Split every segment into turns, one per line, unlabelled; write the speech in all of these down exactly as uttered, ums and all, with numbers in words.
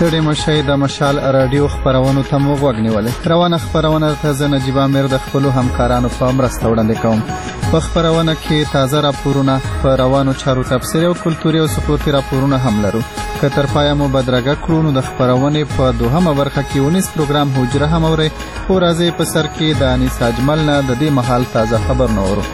ستړي مشئ د مشال راډیو خپرونو ته مو غوږ نیولې. روانه خپرونه ته زه نجیب امیر د خپلو همکارانو په مرسته وړاندې کوم. په خپرونه کې تازه راپورونه، په روانو چارو تبصرې او کلتوري او سپورتي راپورونه هم لرو. که تر پایه مو بدرګه کړو نو د خپرونې په دوهمه برخه کې ونیس پروګرام حجره هم اورئ. خو راځئ په سر کې د انیس اجمل نه د دې مهال تازه خبر نه اورو.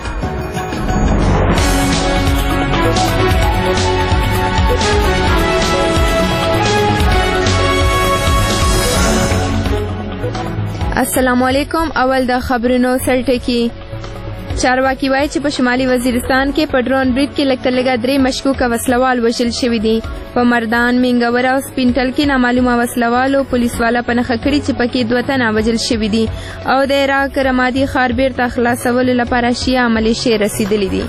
السلام علیکم. اول د خبرونو سرټکی. چارواکي وایي چې په شمالي وزیرستان کې په ډرون برید کې لږ تر لږه درې مشکوکه وسلوال وژل شوي دي. په مردان، مینګور او سپینټل کې نامعلومه وسلوالو پولیسواله په نښه کړي چې پکې دوه تنه وژل شوي دي او د عراق رمادي ښار بیرته خلاصولو لپاره شیعه ملیشې رسېدلي دي.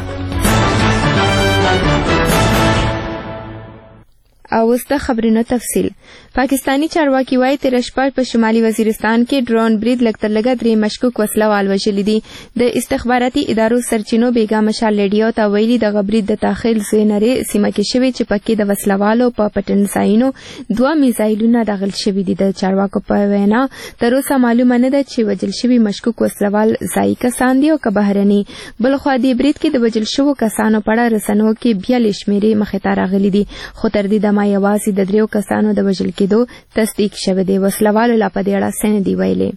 او اوس د خبرونو تفصیل. پاکستانی چارواکي وایي تېره شپه په شمالي وزیرستان کې ډرون برید لږ تر لږه درې مشکوک وسلوال وژلي دي. د استخباراتي ادارو سرچینو بیګا مشال ریډیو ته ویلي دغه برید د تاخیل زوینرې سیمه کې شوی چې پکې د وسلوالو په پټنځایونو دوه میزایلونه داخل شوي دي. د چارواکو په وینا تر اوسه معلومه نه ده چې وژل شوي مشکوک وسلوال ځایي کسان دي او که بهرني. بلخوا دې برید کې د وژل شوو کسانو په اړه رسنیو کې بیالې شمېرې مخې ته راغلي دي، خو تر دې دمه یوازې د دریو کسانو د وژل کېدو تصدیق شوی دی. وسلوالو لا په دې اړه څه نه دي ویلي.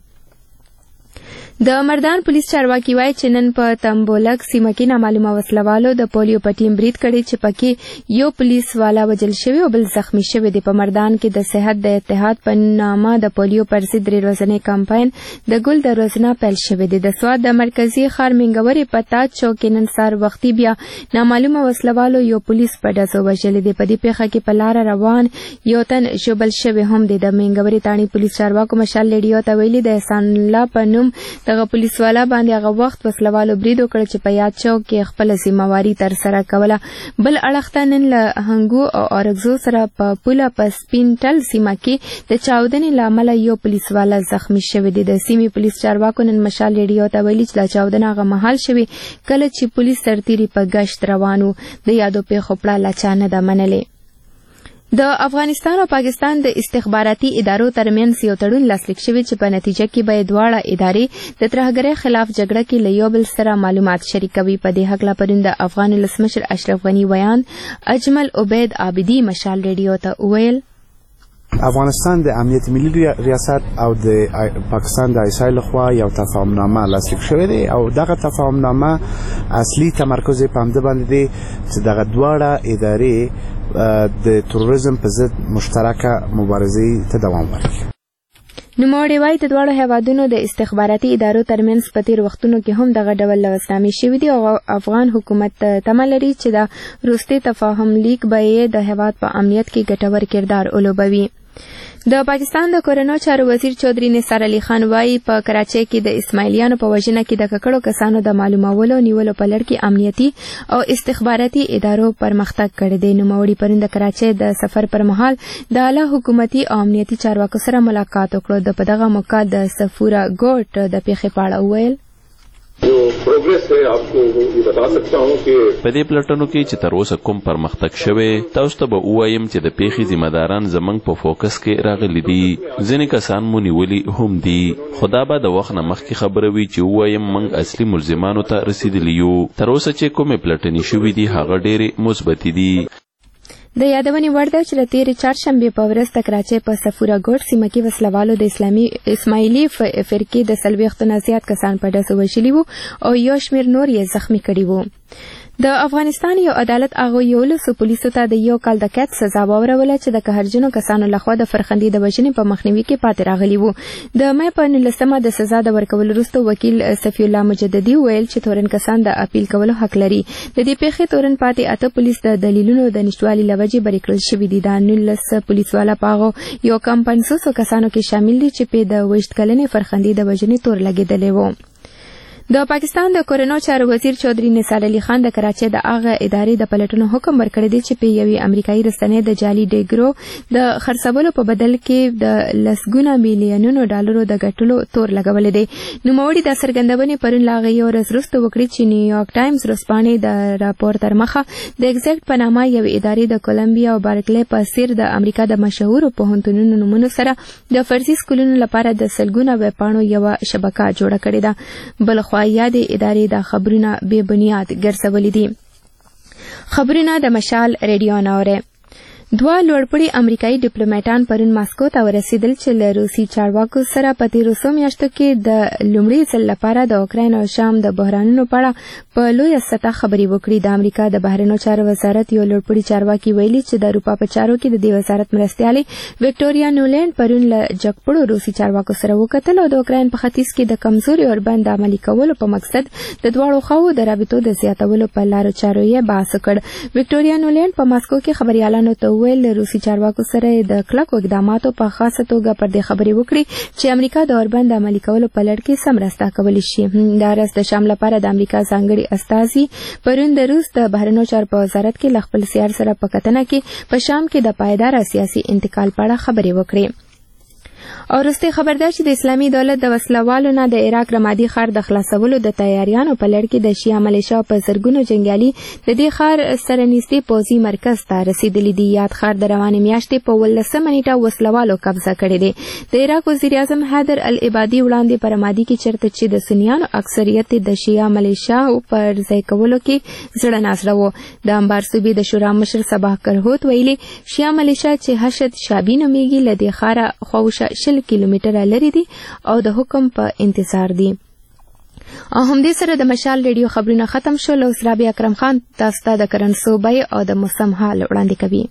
د مردان پولیس چارواکي وایي چې نن په تمبولک سیمه کې نامعلومه وسلوالو د پولیو په ټیم برید کړی چې پکې یو پولیس والا وژل شوی او بل زخمی شوی دی. په مردان کې د صحت د اتحاد په نامه د پولیو پر ضد درې ورځنی کمپاین د ګل د روزنه پیل شوی دی. د سوات د مرکزي ښار مینګورې په تاج چوک کې نن سهار وختي بیا نامعلومه وسلوالو یو پولیس په ډزو وژلی دی. په دې پیښه کې په لاره روان یو تن ژوبل شوی هم دی. د مینګورې تاڼي پولیس چارواکو مشال ریډیو ته ویلي د احسان الله په نوم دغه پولیسوالا باندې هغه وخت وسلوالو برید وکړ چې په یاد چوک کې خپله ذمهواري ترسره کوله. بل اړخ ته نن له هنګو او اورګزو سره په پوله په سپینټل سیمه کې د چاودنې له امله یو پولیسوالا زخمی شوی دی. د سیمې پولیس چارواکو نن مشال ریډیو ته ویلي چې دا چاودنه هغه مهال شوې کله چې پولیس سرتیري په گشت روان وو. د یادو پیښو پړه لا چا نه ده منلې. د افغانستان او پاکستان د استخباراتي ادارو ترمنځ یو تړون لاسلیک شوی چې په نتیجه کې به دواړه ادارې د ترهګرۍ خلاف جګړه کې له یو بل سره معلومات شریکوي. په دې هکله پرون د افغان ولسمشر اشرف غني ویان اجمل عبید عابدي مشال ریډیو ته وویل
افغانستان د امنیت ملي ریاست او د پاکستان د ایسای لخوا یو تفاهمنامه لاسلیک شوې دی او دغه تفاهمنامه اصلي تمرکز یې په همده باندې دی چې دغه دواړه ادارې د تروریزم په ضد مشترکه مبارزې ته دوام ورکړي.
نوموړي وایي د دواړو هیوادونو د استخباراتي ادارو ترمنځ په تېرو وختونو کې هم دغه ډول لاسنامې شوي دي او افغان حکومت تمه لري چې د وروستي تفاهم لیک به یې د هیواد په امنیت کې ګټور کردار ولوبوي. د پاکستان د کورنیو چارو وزیر چودھری نثار علي خان وایي په کراچۍ کې د اسماعیلیانو په وژنه کې د ککړو کسانو د معلومولو نیولو په لړ کې امنیتي او استخباراتي ادارو پرمختګ کړی دی. نوموړي پرون د کراچۍ د سفر پر مهال د اعلی حکومتي او امنیتي چارواکو سره ملاقات وکړ. د په دغه موقع د سفوره ګوټ د پیښې په اړه وویل
جو پروګرس ہے آپ کو یہ بتا سکتا ہوں کہ
په دې پلټنو کې چې تر اوسه کوم پرمختګ شوی تاسو ته به ووایم چې د پیښې ذمہ داران زموږ په فوکس کې راغلي دي. ځینې کسان مو نیولي هم دي. خدا به د وخت نه مخکې خبره وي چې ووایم موږ اصلي ملزمانو ته رسېدلي یو. تر اوسه چې کومې پلټنې شوي دي هغه ډېرې مثبتې دي.
د یادونې وړ ده چې د تېرې چهارشنبې په ورځ د کراچۍ په سفوره ګوټ سیمه کې وسلوالو د اسلامي اسماعیلي فرقې د څلوېښتو نه زیات کسان په ډزو وژلي وو او یو شمېر نور یې زخمي کړي وو. د افغانستان یو عدالت هغو یولسو پولیسو ته د یو کال د قید سزا واوروله چې د قهرجنو کسانو لخوا د فرخندې د وژنې په مخنیوي کې پاتې راغلي وو. د مې په نولسمه د سزا د ورکولو وروسته وکیل صفي الله مجددي ویل چې تورن کسان د اپیل کولو حق لري. د دې پیښې تورن پاتې اته پولیس د دلیلونو د نشتوالي له وجې بری کړل شوي دي. دا نولس پولیسواله په هغو یو کم پنځوسو کسانو کې شامل دي چې په د اوږد کلنې فرخندې د وژنې تور لګېدلی و. د پاکستان د کورونو چارو وزیر چودري نثار علي خان د کراچۍ د هغه ادارې د پلټنو حکم ورکړی دی چې په یوې امریکایي رسنۍ د جعلي ډیګرو د خرڅولو په بدل کې د لسګونه میلیونونو ډالرو د ګټلو تور لګولې دی. نوموړي د څرګندونې پرون لا غي ورځ وروسته وکړي چې نیویارک ټایمز ورځپاڼې د راپور تر مخه د ایگزیکټ په نامه یوې ادارې د کولمبیا او بارکلي په څیر د امریکا د مشهورو پوهنتونونو نومونو سره د فرضي سکولونو لپاره د سلګونه ویبپاڼو یوه شبکه جوړه کړې ده. بلخوا یادې ادارې دا خبرونه بې بنیاد ګرځولي دي. خبرونه د مشال ریډیو ناوره. دوه لوړپوړي امریکایي ډیپلوماټان پرون ماسکو ته ورسېدل چې له روسي چارواکو سره په تېرو څو میاشتو کې د لومړي ځل لپاره د اوکراین او شام د بحرانونو په اړه په لویه سطح خبرې وکړي. د امریکا د بهرنیو چارو وزارت یو لوړپوړي چارواکي ویلي چې د اروپا په چارو کې د دې وزارت مرستیالې وکټوریا نولینډ پرون له جګپړو روسي چارواکو سره وکتل او د اوکراین په ختیځ کې د کمزوري اوربند د عملي کولو په مقصد د دواړو خواو د رابطو د زیاتولو په لارو چارو یې بحث وکړ. وکټوریا نولینډ په ماسکو کې خبريالانو ته ویل روسي چارواکو سره د کلکو اقداماتو په خاصه توګه پر دې خبرې وکړي چې امریکا د اوربند عملي کولو په لړ کې سم راسته کولی شي. دا راز د شام لپاره د امریکا ځانګړي استازي پرون د روس د بهرنیو چارو په وزارت کې ل خپل سیار سره په کتنه کې په شام کې د پایدار سیاسي انتقال په اړه خبرې وکړي. او وروسته خبردار چې د اسلامي دولت د وسلوالو نه د عراق رمادي ښار د خلاصولو د تیاریانو په لړ کې د شیعه ملیشیا په زرګونو جنګیالي د دې ښار سره نږدې پوځي مرکز ته رسیدلي دي. یاد ښار د روانې میاشتې په ولسمه نیټه وسلوالو قبضه کړی دی. د عراق وزیر اعظم حیدر العبادي وړاندې په رمادي کې چېرته چې د سنیانو اکثریت د شیعه ملیشیاو پر ځای کولو کې زړه نازړه و. د انبار صوبې د شورا مشر صباح کرهوت ویلي شیعه ملیشیا چې حشد شابي نومیږي له دې ښاره خواوشا شل کیلومتره لري دي او د حکم په انتظار دي. او همدې سره د مشال ریډیو خبرونه ختم شول. اوس رابعه اکرم خان تاسو ته د کرنسو بیې او د موسم حال وړاندې کوي.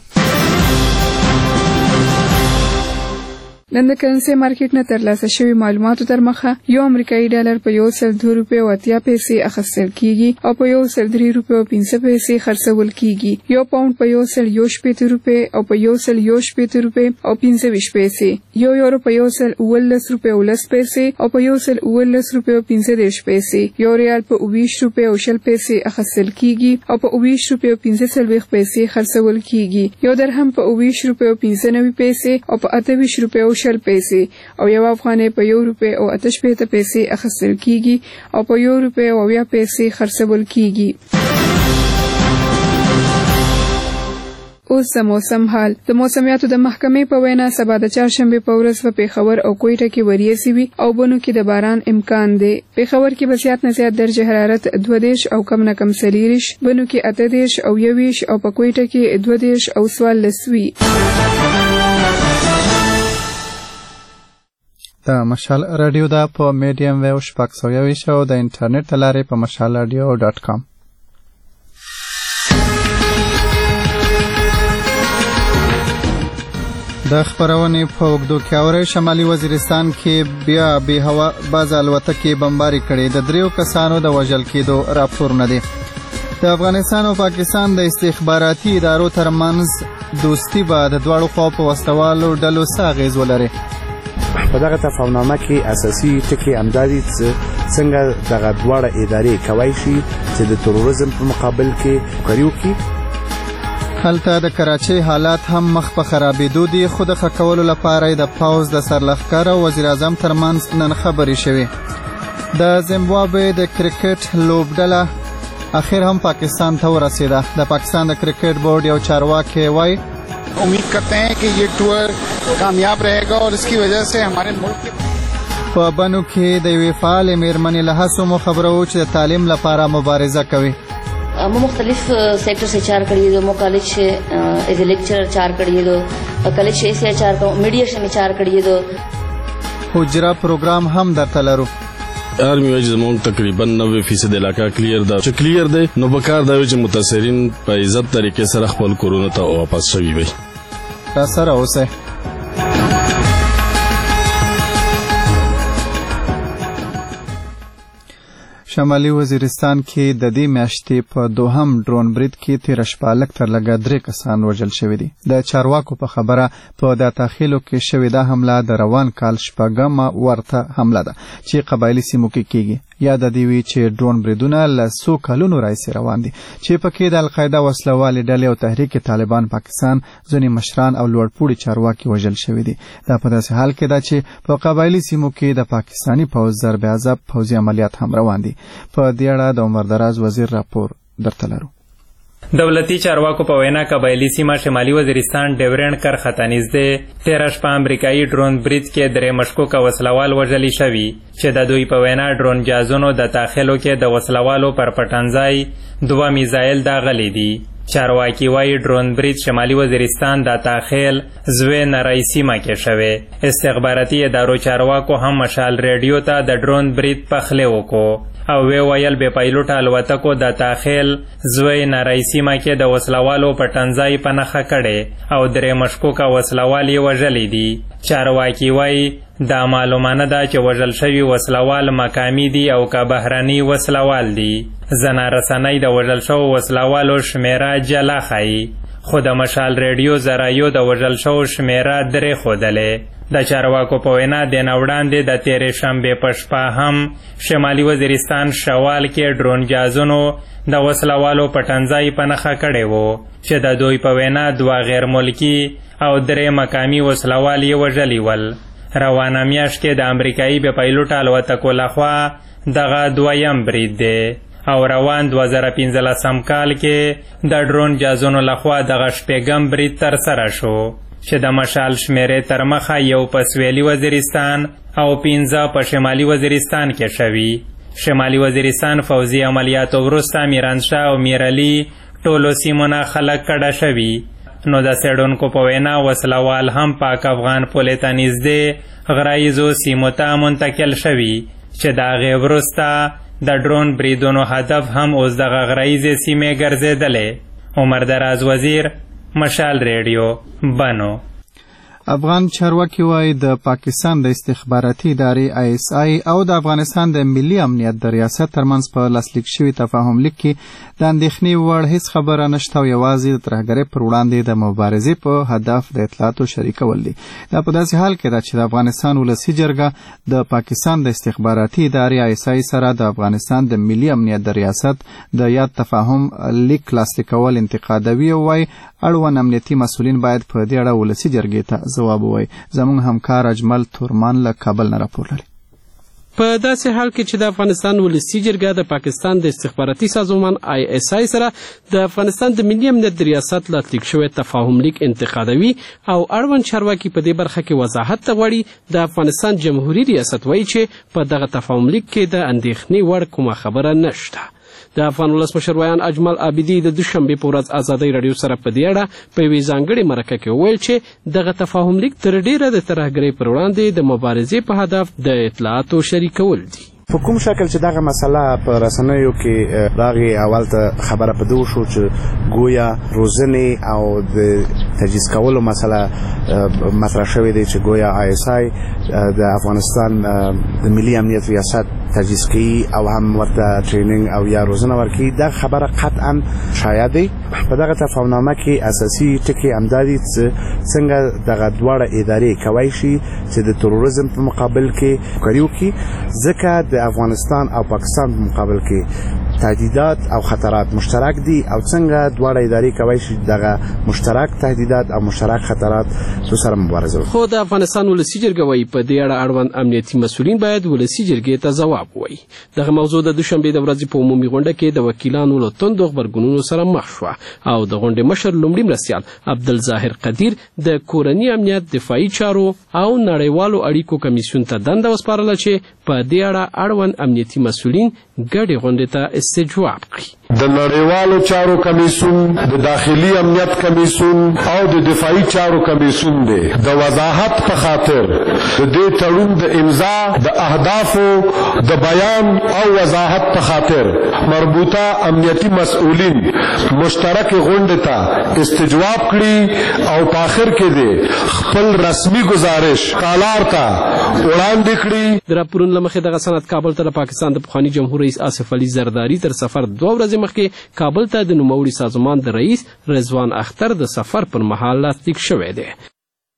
نن د کرنسي مارکیټ نه ترلاسه شوی معلوماتو تر مخه یو امریکایي ډالر په یو سل دوه روپۍ او اتیا پیسې اخیستل کیږي او په یو سل درې روپۍ او پنځه پیسې خرڅول کیږي. یو پاوند په یو سل یو شپېته روپۍ او په یو سل یو شپېته روپۍ او پنځه ویشت پیسې، یو یورو په یو سل اوولس روپۍ او لس پیسې او په یو سل اوولس روپۍ او پنځه دېرش پیسې، یو ریال په اوویشت روپۍ او شل پیسې اخیستل کیږي او په اوویشت روپۍ او پنځه څلوېښت پیسې خرڅول کیږي. یو درهم په اوویشت روپۍ او پنځه نوي پیسې او په اته ویشت روپۍ او شل پیسې او یو افغانۍ په یو روپۍ او اته شپېته پیسې اخیستل کیږي او په یو روپۍ او اویا پیسې خرڅول کیږي. اوس د موسم حال. د موسمیاتو د محکمې په وینا سبا د چهارشنبې په ورځ په پېښور او کویټه کې وریځې وي او بنو کې د باران امکان دی. پېښور کې به زیات نه زیات درجه حرارت دوه دېرش او کم نه کم څلېرویشت، بنو کې اته دېرش او یوویشت او په کویټه کې دوه دېرش او څوارلس وي.
د مشال رادیو دا په میډیم ویو شپږ سوه یوویشت او د انټرنیټ له لارې په مشال رادیو ډاټ کام. د خبرونې په اوږدو کې اورئ شمالي وزیرستان کې بیا بې هوا باز الوتکې بمباري کړې. د دریو کسانو د وژل کېدو راپورونه دي. د افغانستان او پاکستان د استخباراتي ادارو ترمنځ دوستي به د دواړو خواو په وسلوالو ډلو څه اغېز ولري.
په دغه تفاهمنامه کې اساسي ټکي همدا دي چې څنګه دغه دواړه ادارې کولی شي چې د تروریزم په مقابل کې همکاري وکړي.
هلته د کراچۍ حالات هم مخ په خرابېدو دي، خو د ښه کولو لپاره یې د پوځ د سرلښکر او وزیر اعظم ترمنځ نن خبرې شوې. د زیمبابوې د کرکټ لوبډله اخر هم پاکستان ته ورسېده. د پاکستان د کرکټ بورډ یو چارواکی وایي
उम्मीद करते हैं कि ये टूर कामयाब रहेगा और इसकी वजह से हमारे मुल्क
په بنو کې د یوې فعالې مېرمنې له هڅو مو خبره و چې د تعلیم لپاره مبارزه کوي.
مو مختلف سیکٹر سے چار کریے دو، مو کالج سے ایز اے لیکچرر چار کریے دو، کالج سے ایسے چار کا میڈیشن میں چار کریے دو.
حجره پروګرام هم درته لرو.
آرمی وجه زمون تقریبا نوے فیصد علاقہ کلیر دا چې کلیر دی نو بکار دا چې متاثرین په عزت طریقې سره خپل کورونه ته واپس شوي وي.
را سره اوسئ. شمالي وزیرستان کې د دې میاشتې په دوهم ډرون برید کې تېره شپه لږ تر لږه درې کسان وژل شوي دي. د چارواکو په خبره په داتاخیلو کې شوې دا حمله د روان کال شپږمه ورته حمله ده چې قبایلي سیمو کې کیږي. یا د دې وی چې ډرون بریدونه له څو کلونو راهیسې روان دي چې پکې د القاعده وسلوالې ډلې او تحریک طالبان پاکستان ځینې مشران او لوړپوړي چارواکي وژل شوي دي. دا په داسې حال کې ده چې په قبایلي سیمو کې د پاکستاني پوځ ضرب عذاب پوځي عملیات هم روان دي. په دې اړه د عمر دراز وزیر راپور درته لرو.
دولتي چارواکو په وینا قبایلي سیمه شمالي وزیرستان ډیورنډ کرښته نږدې تیره شپه امریکایي ډرون برید کې درې مشکوکه وسلوال وژلي شوي چې د دوی په وینا ډرون جازونو د داخلو کې د وسلوالو پر پټنځای دوه میزایل داغلي دي. چارواکي وایي ډرون برید شمالي وزیرستان د تاخیل زوی نری سیمه کې شوی. استخباراتي ادارو چارواکو هم مشال ریډیو ته د ډرون برید پخلی وکړو او وی ویل بې پایلوټه الوتکو د تاخیل زوی نری سیمه کې د وسلوالو پټنځای په نښه کړی او درې مشکوکه وسلوال یې وژلي دي. چارواکي وایي دا معلومانه ده چې وژل شوي وسلوال مقامي دي او که بهرني وسلوال دي. زنا رسنۍ د وژل شوو وسلوالو شمیره جلا ښایي خو د مشال ریډیو ذرایو د وژل شوو شمیره درې ښودلې. د چارواکو په وینا د نه وړاندې د تیرې شنبې په شپه هم شمالي وزیرستان شوال کې ډرون جازونو د وسلوالو پټنځای په نښه کړی و چې د دوی په وینا دوه غیر ملکي او درې مقامي وسلوال یې وژلي ول. روانه میاشت کې د امریکایي بې پایلوټه الوتکو لخوا دغه دویم برید دی او روان دوه زره پنځلسم کال کې د ډرون جازونو لخوا دغه شپږم برید ترسره شو چې د مشال شمیرې تر مخه یو په سویلي وزیرستان او پنځه په شمالي وزیرستان کې شوي. شمالي وزیرستان فوزي عملیاتو وروسته میرانشاه او میرعلي ټولو سیمو نه خلک کډه شوي. نو د څېړونکو په وینا وسلوال هم پاک افغان پولې ته نږدې غرایزو سیمو ته منتقل شوي چې د هغې وروسته د ډرون بریدونو هدف هم اوس دغه غرایزې سیمې ګرځېدلې. عمر دراز وزیر مشال ریډیو بنو.
افغان چارواکي وایي د پاکستان د استخباراتي ادارې آی اس آی او د افغانستان د ملي امنیت د ریاست ترمنځ په لاسلیک شوي تفاهم لیک کې د اندېښنې وړ هیڅ خبره نشته او یوازې د ترهګرۍ پر وړاندې د مبارزې په هدف د اطلاعاتو شریکول دي. دا په داسې حال کې ده چې د افغانستان ولسي جرګه د پاکستان د استخباراتي ادارې آی اس آی سره د افغانستان د ملي امنیت د ریاست د یاد تفاهم لیک لاسلیکول انتقادوي او وایي اړوند امنیتي مسؤلین باید په دې اړه ولسي جرګې ته ځواب ووایي. زموږ همکار اجمل تورمان له کابل نه راپور لري.
په داسې حال کې چې د افغانستان ولسي جرګه د پاکستان د استخباراتي سازمان آی اس آی سره د افغانستان د ملي امنیت د ریاست لاسلیک شوی تفاهم لیک انتقادوي او اړوند چارواکي په دې برخه کې وضاحت ته غواړي، د افغانستان جمهوریت ریاست وایي چې په دغه تفاهم لیک کې د اندېښنې وړ کومه خبره نشته. د افغان ولسمشر ویان اجمل عابدي د دوشنبې په ورځ ازادۍ راډیو سره په دې اړه په یوې ځانګړې مرکه کې وویل چې دغه تفاهم لیک تر ډیره د ترهګرۍ پر وړاندې د مبارزې په هدف د اطلاعاتو شریکول دي.
په کوم شکل چې دغه مسله په رسنیو کې راغې اول ته خبره په دو شو چې ګویا روزنې او د تجهیز کولو مسله مطرح شوې دی چې ګویا آی اس آی د افغانستان د ملي امنیت ریاست تجهیز کوي او هم ورته ټریننګ او یا روزنه ورکوي. دا خبره قطعا شایع دی. په دغه تفاهمنامه کې اساسي ټکي همدا دي چې څنګه دغه دواړه ادارې کولی شي چې د تروریزم په مقابل کې کاری وکړي، ځکه د افغانستان او پاکستان په مقابل کې تهدیدات او خطرات مشترک دي او څنګه دواړه ادارې کولی شي دغه مشترک تهدیدات او مشترک خطرات سره مبارزه وکړي.
خو د افغانستان ولسي جرګه وایي په دې اړه اړوند امنیتي مسؤلین باید ولسي جرګې ته ځواب ووایي. دغه موضوع د دوشنبې د ورځې په عمومي غونډه کې د وکیلانو له توندو غبرګونونو سره مخ شوه او د غونډې مشر لومړي مرستیال عبدالظاهر قدیر د کورني امنیت دفاعي چارو او نړیوالو اړیکو کمیسیون ته دنده وسپارله چې په دې اړه اړوند امنیتي مسؤلین ګډې غونډې ته استجواب کړي.
د نړیوالو چارو کمیسیون، د داخلي امنیت کمیسیون او د دفاعي چارو کمیسیون دی د وضاحت په خاطر د دې تړون د امضا د اهدافو د بیان او وضاحت په خاطر مربوطه امنیتي مسؤلین مشترک غونډې ته استجواب کړي او په آخر کې دی خپل رسمي گزارش کالار ته وړاندې کړي.
د راپورونو له مخې دغه سند کابل ته د پاکستان د پخواني جمهور رئیس آصف علي زرداري تر سفر دوه ورځې مخکې کابل ته د نوموړي سازمان د رئیس رضوان اختر د سفر پر مهال لاسلیک شوی دی.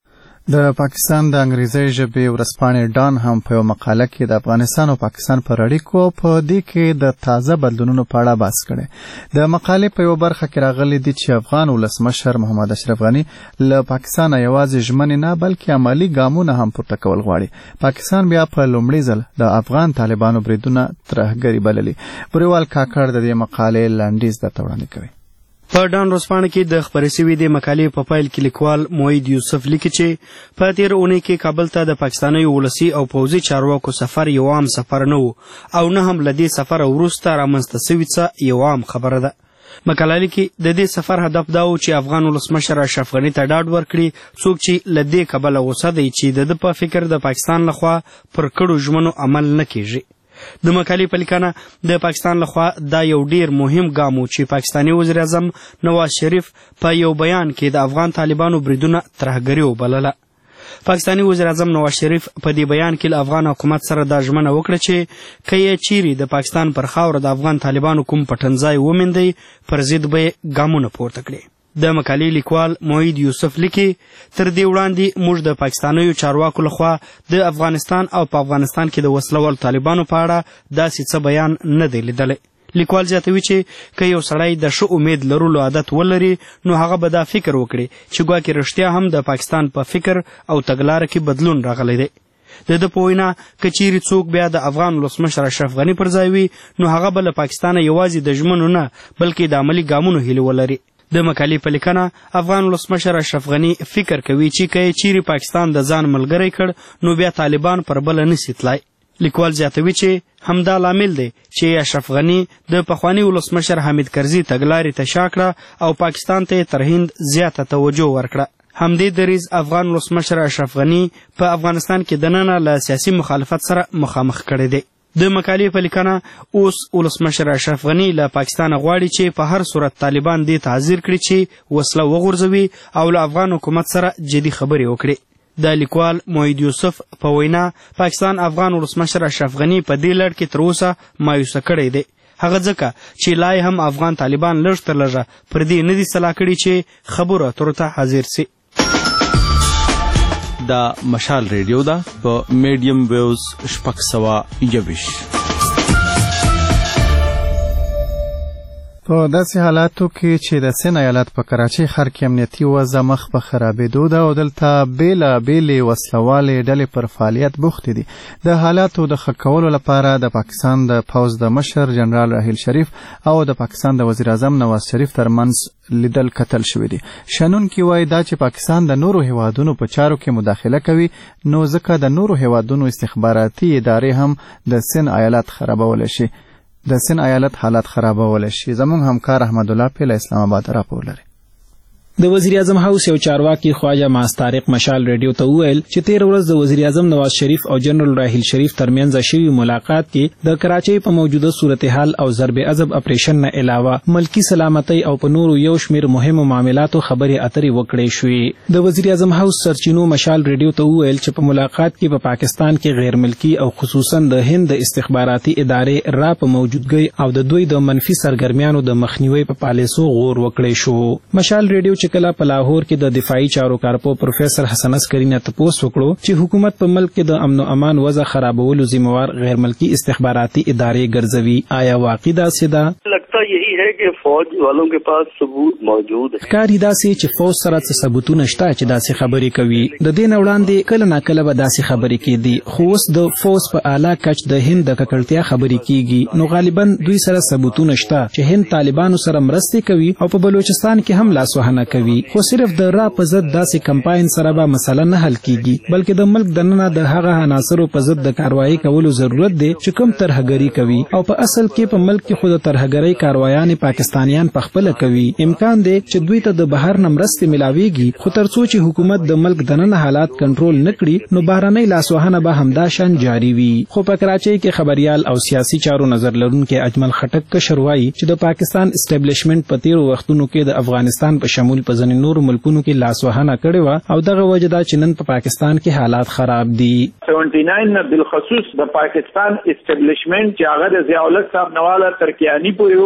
د پاکستان د انګریزي ژبې ورځپاڼې ډان هم په یو مقاله کې د افغانستان او پاکستان پر اړیکو په دې کې د تازه بدلونونو په اړه بحث کړی. د مقالې په یو برخه کې راغلي دي چې افغان ولسمشر محمد اشرف غني له پاکستان یوازې ژمنې نه بلکې عملی ګامونه هم پورته کول غواړي. پاکستان بیا په لومړي ځل د افغان طالبانو بریدونه ترهګري بللي. بریوال کاکړ د دې مقالې لنډیز درته وړاندې کوي.
په ډان ورځپاڼه کې د خپرې شوې د مقالې په پیل کې لیکوال موحد یوسف لیکي چې په تیر اونۍ کې کابل ته د پاکستاني ولسي او پوځي چارواکو سفر یو عام سفر نه و او نه هم له دې سفر وروسته رامنځته شوې څه یو عام خبره ده. مقاله لیکي د دې سفر هدف دا و چې افغان ولسمشر اشرف غني ته ډاډ ورکړي څوک چې له دې کبله غوسه دی چې د ده په فکر د پاکستان لخوا پر کړو ژمنو عمل نه کیږي. د مقالې په لیکنه د پاکستان لخوا دا یو ډیر مهم ګام و چې پاکستاني وزیر اعظم نواز شریف په یو بیان کې د افغان طالبانو بریدونه ترهګري وبلله. پاکستاني وزیر اعظم نواز شریف په دې بیان کې له افغان حکومت سره دا ژمنه وکړه چې که یې چیرې د پاکستان پر خاوره د افغان طالبانو کوم پټنځای وموندی پر ضد به یې ګامونه پورته کړي. د مقالې لیکوال موحد یوسف لیکي تر دې وړاندې موږ د پاکستانیو چارواکو لخوا د افغانستان او په افغانستان کې د وسلوال طالبانو په اړه داسې څه بیان نه دی لیدلی. لیکوال زیاتوي چې که یو سړی د ښه امید لرلو عادت ولري نو هغه به دا فکر وکړي چې ګواکې رښتیا هم د پاکستان په فکر او تګلاره کې بدلون راغلی دی. د ده په وینا که چیرې څوک بیا د افغان ولسمشر اشرف غني پر ځای وي نو هغه به له پاکستانه یوازې د ژمنو نه بلکې د عملي ګامونو هیلې ولري. د مقالې په لیکنه افغان ولسمشر اشرف غني فکر کوي چې که یې چیرې پاکستان د ځان ملګری کړ نو بیا طالبان پر بله نسي تلای. لیکوال زیاتوي چې همدا لامل دی چې اشرف غني د پخواني ولسمشر حامد کرزي تګلارې ته شا کړه او پاکستان ته تر هند زیاته توجه ورکړه. همدې دریځ افغان ولسمشر اشرف غني په افغانستان کې دننه له سیاسي مخالفت سره مخامخ کړی دی. د مقالې په لیکنه اوس ولسمشر اشرف غني له پاکستانه غواړي چې په هر صورت طالبان دې ته حاضر کړي چې وسله وغورځوي او له افغان حکومت سره جدي خبرې وکړي. د لیکوال موحد یوسف په وینا پاکستان افغان ولسمشر اشرف غني په دې لړ کې تر اوسه مایوسه کړی دی. هغه ځکه چې لا هم افغان طالبان لږ تر لږه پر دې نه دي سلا کړي چې خبرو اترو ته حاضر سي.
دا مشال ریډیو ده په میډیم ویوز شپږ سوه یویش.
په داسې حالاتو کې چې د سند ایالت په کراچۍ ښار کې امنیتي وضع مخ په خرابېدو ده او دلته بېلابېلې وسلوالې ډلې پر فعالیت بوختې دي. د حالاتو د ښه کولو لپاره د پاکستان د پوځ د مشر جنرال راحیل شریف او د پاکستان د وزیر اعظم نواز شریف ترمنځ لیدل کتل شوي دي. شنونکي وایي دا چې پاکستان د نورو هیوادونو په چارو کې مداخله کوي نو ځکه د نورو هیوادونو استخباراتي ادارې هم د سند ایالت خرابولی شي د سند ایالت حالات خرابولی شي. زموږ همکار احمد الله پیل اسلام آباد راپور لري.
د وزیر اعظم هاوس یو چارواکي خواجه ماس طارق مشال ریډیو ته وویل چې تیر ورځ د وزیر اعظم نواز شریف او جنرال راحیل شریف ترمنځ شوی ملاقات کې د کراچۍ په موجوده صورتحال او ضرب عضب اپریشن نه علاوه ملکی سلامتۍ او په نورو یو شمېر مهمو معاملاتو خبرې اترې وکړې شوې. د وزیر اعظم هاوس سرچینو مشال ریډیو ته وویل چې په ملاقات کې په پا پاکستان کې غیر ملکی او خصوصا د هند د استخباراتي ادارې را په موجودګۍ او د دوی د منفي سرګرمیانو د مخنیوي په پالیسو غور وکړې شو. مشال ریډیو چې کله په لاهور کې د دفاعي چارو کارپو پروفیسر حسن عسکری نه تپوس وکړو چې حکومت په ملک کې د امن او امان وضع خرابولو ذمہوار غیر ملکی استخباراتي ادارې ګرځوي. آیا واقعي داسې ده؟
لگتا یہی ہے کہ فوج والوں کے پاس ثبوت موجود ہے.
کاری داسې چې فوج سره څه ثبوتونه شته چې داسې خبرې کوي. د دې نه وړاندې کله ناکله به داسې خبرې کېدي خو اوس د فوج په اعلی کچ د هند د ککړتیا خبرې کیږي نو غالبا دوی سره ثبوتونه شته چې هند طالبانو سره مرستې کوي او په بلوچستان کې هم لاسوهنه کوي. خو صرف د را په ضد داسې کمپاین سره به مسله نه حل کیږي بلکې د ملک دننه د هغه عناصرو په ضد د کاروایی کولو ضرورت دی چې کوم ترهګري کوي او په اصل کې په ملک کې خود ترهګرۍ کاروایان پاکستانیان په خپل کوي. امکان دی چې دوی ته د بهر نه مرستې ملاويږي خو تر څو چې حکومت د ملک دننه حالات کنټرول نکړي نو بهرنۍ لاسوهنه به همدا شان جاری وي. خو په کراچۍ کې خبريال او سیاسي چارو نظر لرونکي اجمل خټک کشر وایي چې د پاکستان اسټابلیشمنت په تیرو وختونو کې د افغانستان په شمول په ځینو نورو ملکونو کې لاسوهنه کړې وه او دغه وجه دا چې نن په پاکستان کې حالات خراب دي.
سیونټي ناین نه بالخصوص د پاکستان اسټابلیشمنت چې هغه د ضیاء الحق صاحب نواله ترکیانی پورې و هغه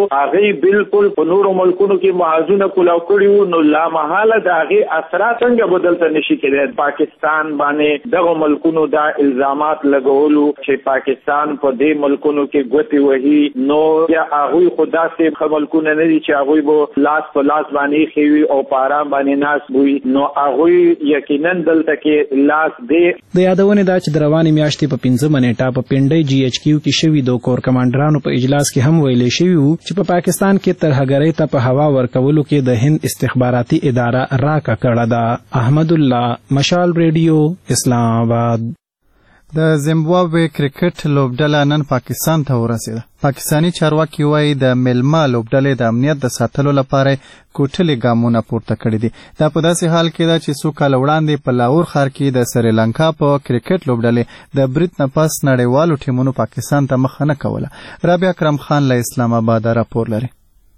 دوی بالکل په نورو ملکونو کې محاذونه کولاو کړي وو، نو لا محاله د هغې اثرات څنګه بدلته نشي کېدی. پاکستان باندې دغه ملکونو دا الزامات لګولو چې پاکستان په دې ملکونو کې ګوتې وهي، نو یا هغوی خو داسې ملکونه نه دي چې هغوی به لاس په لاس باندې ایښي وي او په ارام باندې ناست وي، نو هغوی یقینا دلته کې لاس دی.
د یادونې دا چې د روانې میاشتې په پنځمه نیټه په پنډۍ جی ایچ کیو کې شوي د کور کمانډرانو په اجلاس کې هم ویلې شوي وو چې په پاکستان کې ترهګرۍ ته په هوا ورکولو کې د هند استخباراتي اداره راکه کړه ده. احمد الله، مشال ریډیو، اسلام آباد.
د زیمبابوې کرکټ لوبډله نن پاکستان ته ورسېده. پاکستانی چارواکي وایي د میلما لوبډلې د امنیت د ساتلو لپاره کوټلې ګامونه پورته کړي دي. دا په داسې حال کې ده چې څو کاله وړاندې په لاهور ښار کې د سریلانکا په کرکټ لوبډلې د برید نه پس نړیوالو ټیمونو پاکستان ته مخه نه کوله. رابعه اکرم خان له اسلام آباد راپور لري.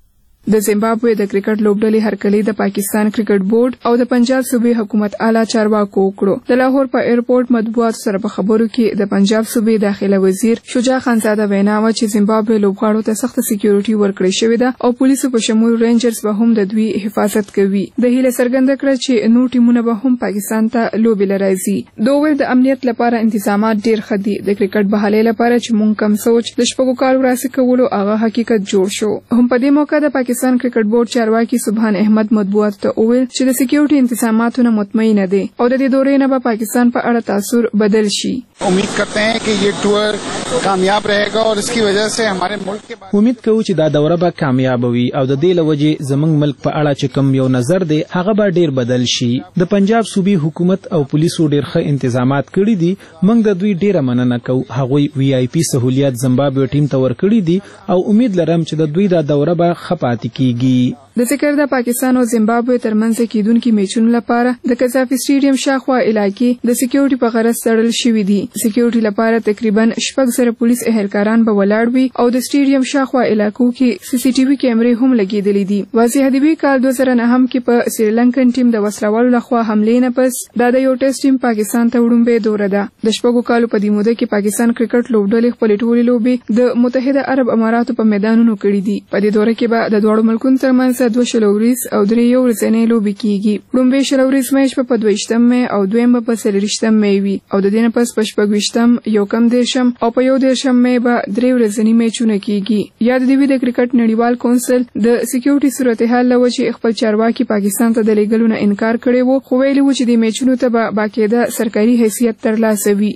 د زیمبابوې د کرکټ لوبډلې هرکلی د پاکستان کرکټ بورډ او د پنجاب صوبې حکومت اعلی چارواکو وکړو. د لاهور په ایرپورټ مطبوعاتو سره په خبرو کې د پنجاب صوبې داخله وزیر شجاع خانزاده وینا وه چې زیمبابوې لوبغاړو ته سخته سکیورټي ورکړې شوې ده او پولیسو په شمول رینجرز به هم د دوی حفاظت کوي. د هیله څرګنده کړه چې نور ټیمونه به هم پاکستان ته لوبې له راځي. دوی ویل د امنیت لپاره انتظامات ډېر ښه دي. د کرکټ بحالۍ لپاره چې موږ کم سوچ د شپږو کالو راسې کولو هغه حقیقت جوړ شو. هم په دې موقع د پاکستان کرکټ بورډ چارواکي سبحان احمد مطبوعاتو ته وویل چې د سکیورټي انتظاماتو نه مطمئن دي او د دې دورې نه به پاکستان په اړه تاثر بدل شي.
امید کرتے ہیں کہ یہ ټور کامیاب رہے گا اور اس کی وجہ سے ہمارے ملک کے
امید کوو چې دا دوره به کامیاب وي او د دې لوجې زمنګ ملک په اړه چې کوم یو نظر دی هغه به ډیر بدل شي. د پنجاب صوبې حکومت او پولیسو ډیر ښه انتظامات کړي دي. موږ د دوی ډیره مننه کوو. هغوی وی آی پی سہولیات زیمبابوې ټیم ته ورکړي دي او امید لرم چې د دوی دا دوره به ښه پاتې کیږي.
د ذکر د پاکستان او زیمبابوې ترمنځ کېدونکي میچونو لپاره د قذافي سټیډیم شاوخوا علاقې د سکیورټي په غرض تړل شوي دي. سکیورټي لپاره تقریبا شپږ زره پولیس اهلکاران به ولاړ وي او د سټیډیم شاوخوا علاقو کې سی سی ټي وي کیمرې هم لګېدلې دي. واضح دی کال دوه زره نهم کې په سریلانکن ټیم د وسلوالو لخوا حملې نه پس دا د یو ټیسټ ټیم پاکستان ته وړومبې دوره ده. د شپږو کالو په دې موده کې پاکستان کرکټ لوبډلې خپلې ټولې لوبې د متحده عرب اماراتو په میدانونو کړي دي. په دې دوره کې به د دواړو ملکونو ترمنځ دوه شل ورځې او درې یو ورځنۍ لوبې کیږي. لومړی شل ورځ میچ به په دویشتم مې او دویم به په څلوېښتم مې وي او د دې نه پس په شپږویشتم، یو کم دېرشم او په یو دېرشم مې به درې ورځني میچونه کیږي. یاد دې وي د کرکټ نړیوال کونسل د سکیورټي صورتحال له وجې خپل چارواکي پاکستان ته د لیږلو نه انکار کړی وو، خو ویلي وو چې د میچونو ته به باقاعده سرکاري حیثیت ترلاسه وي.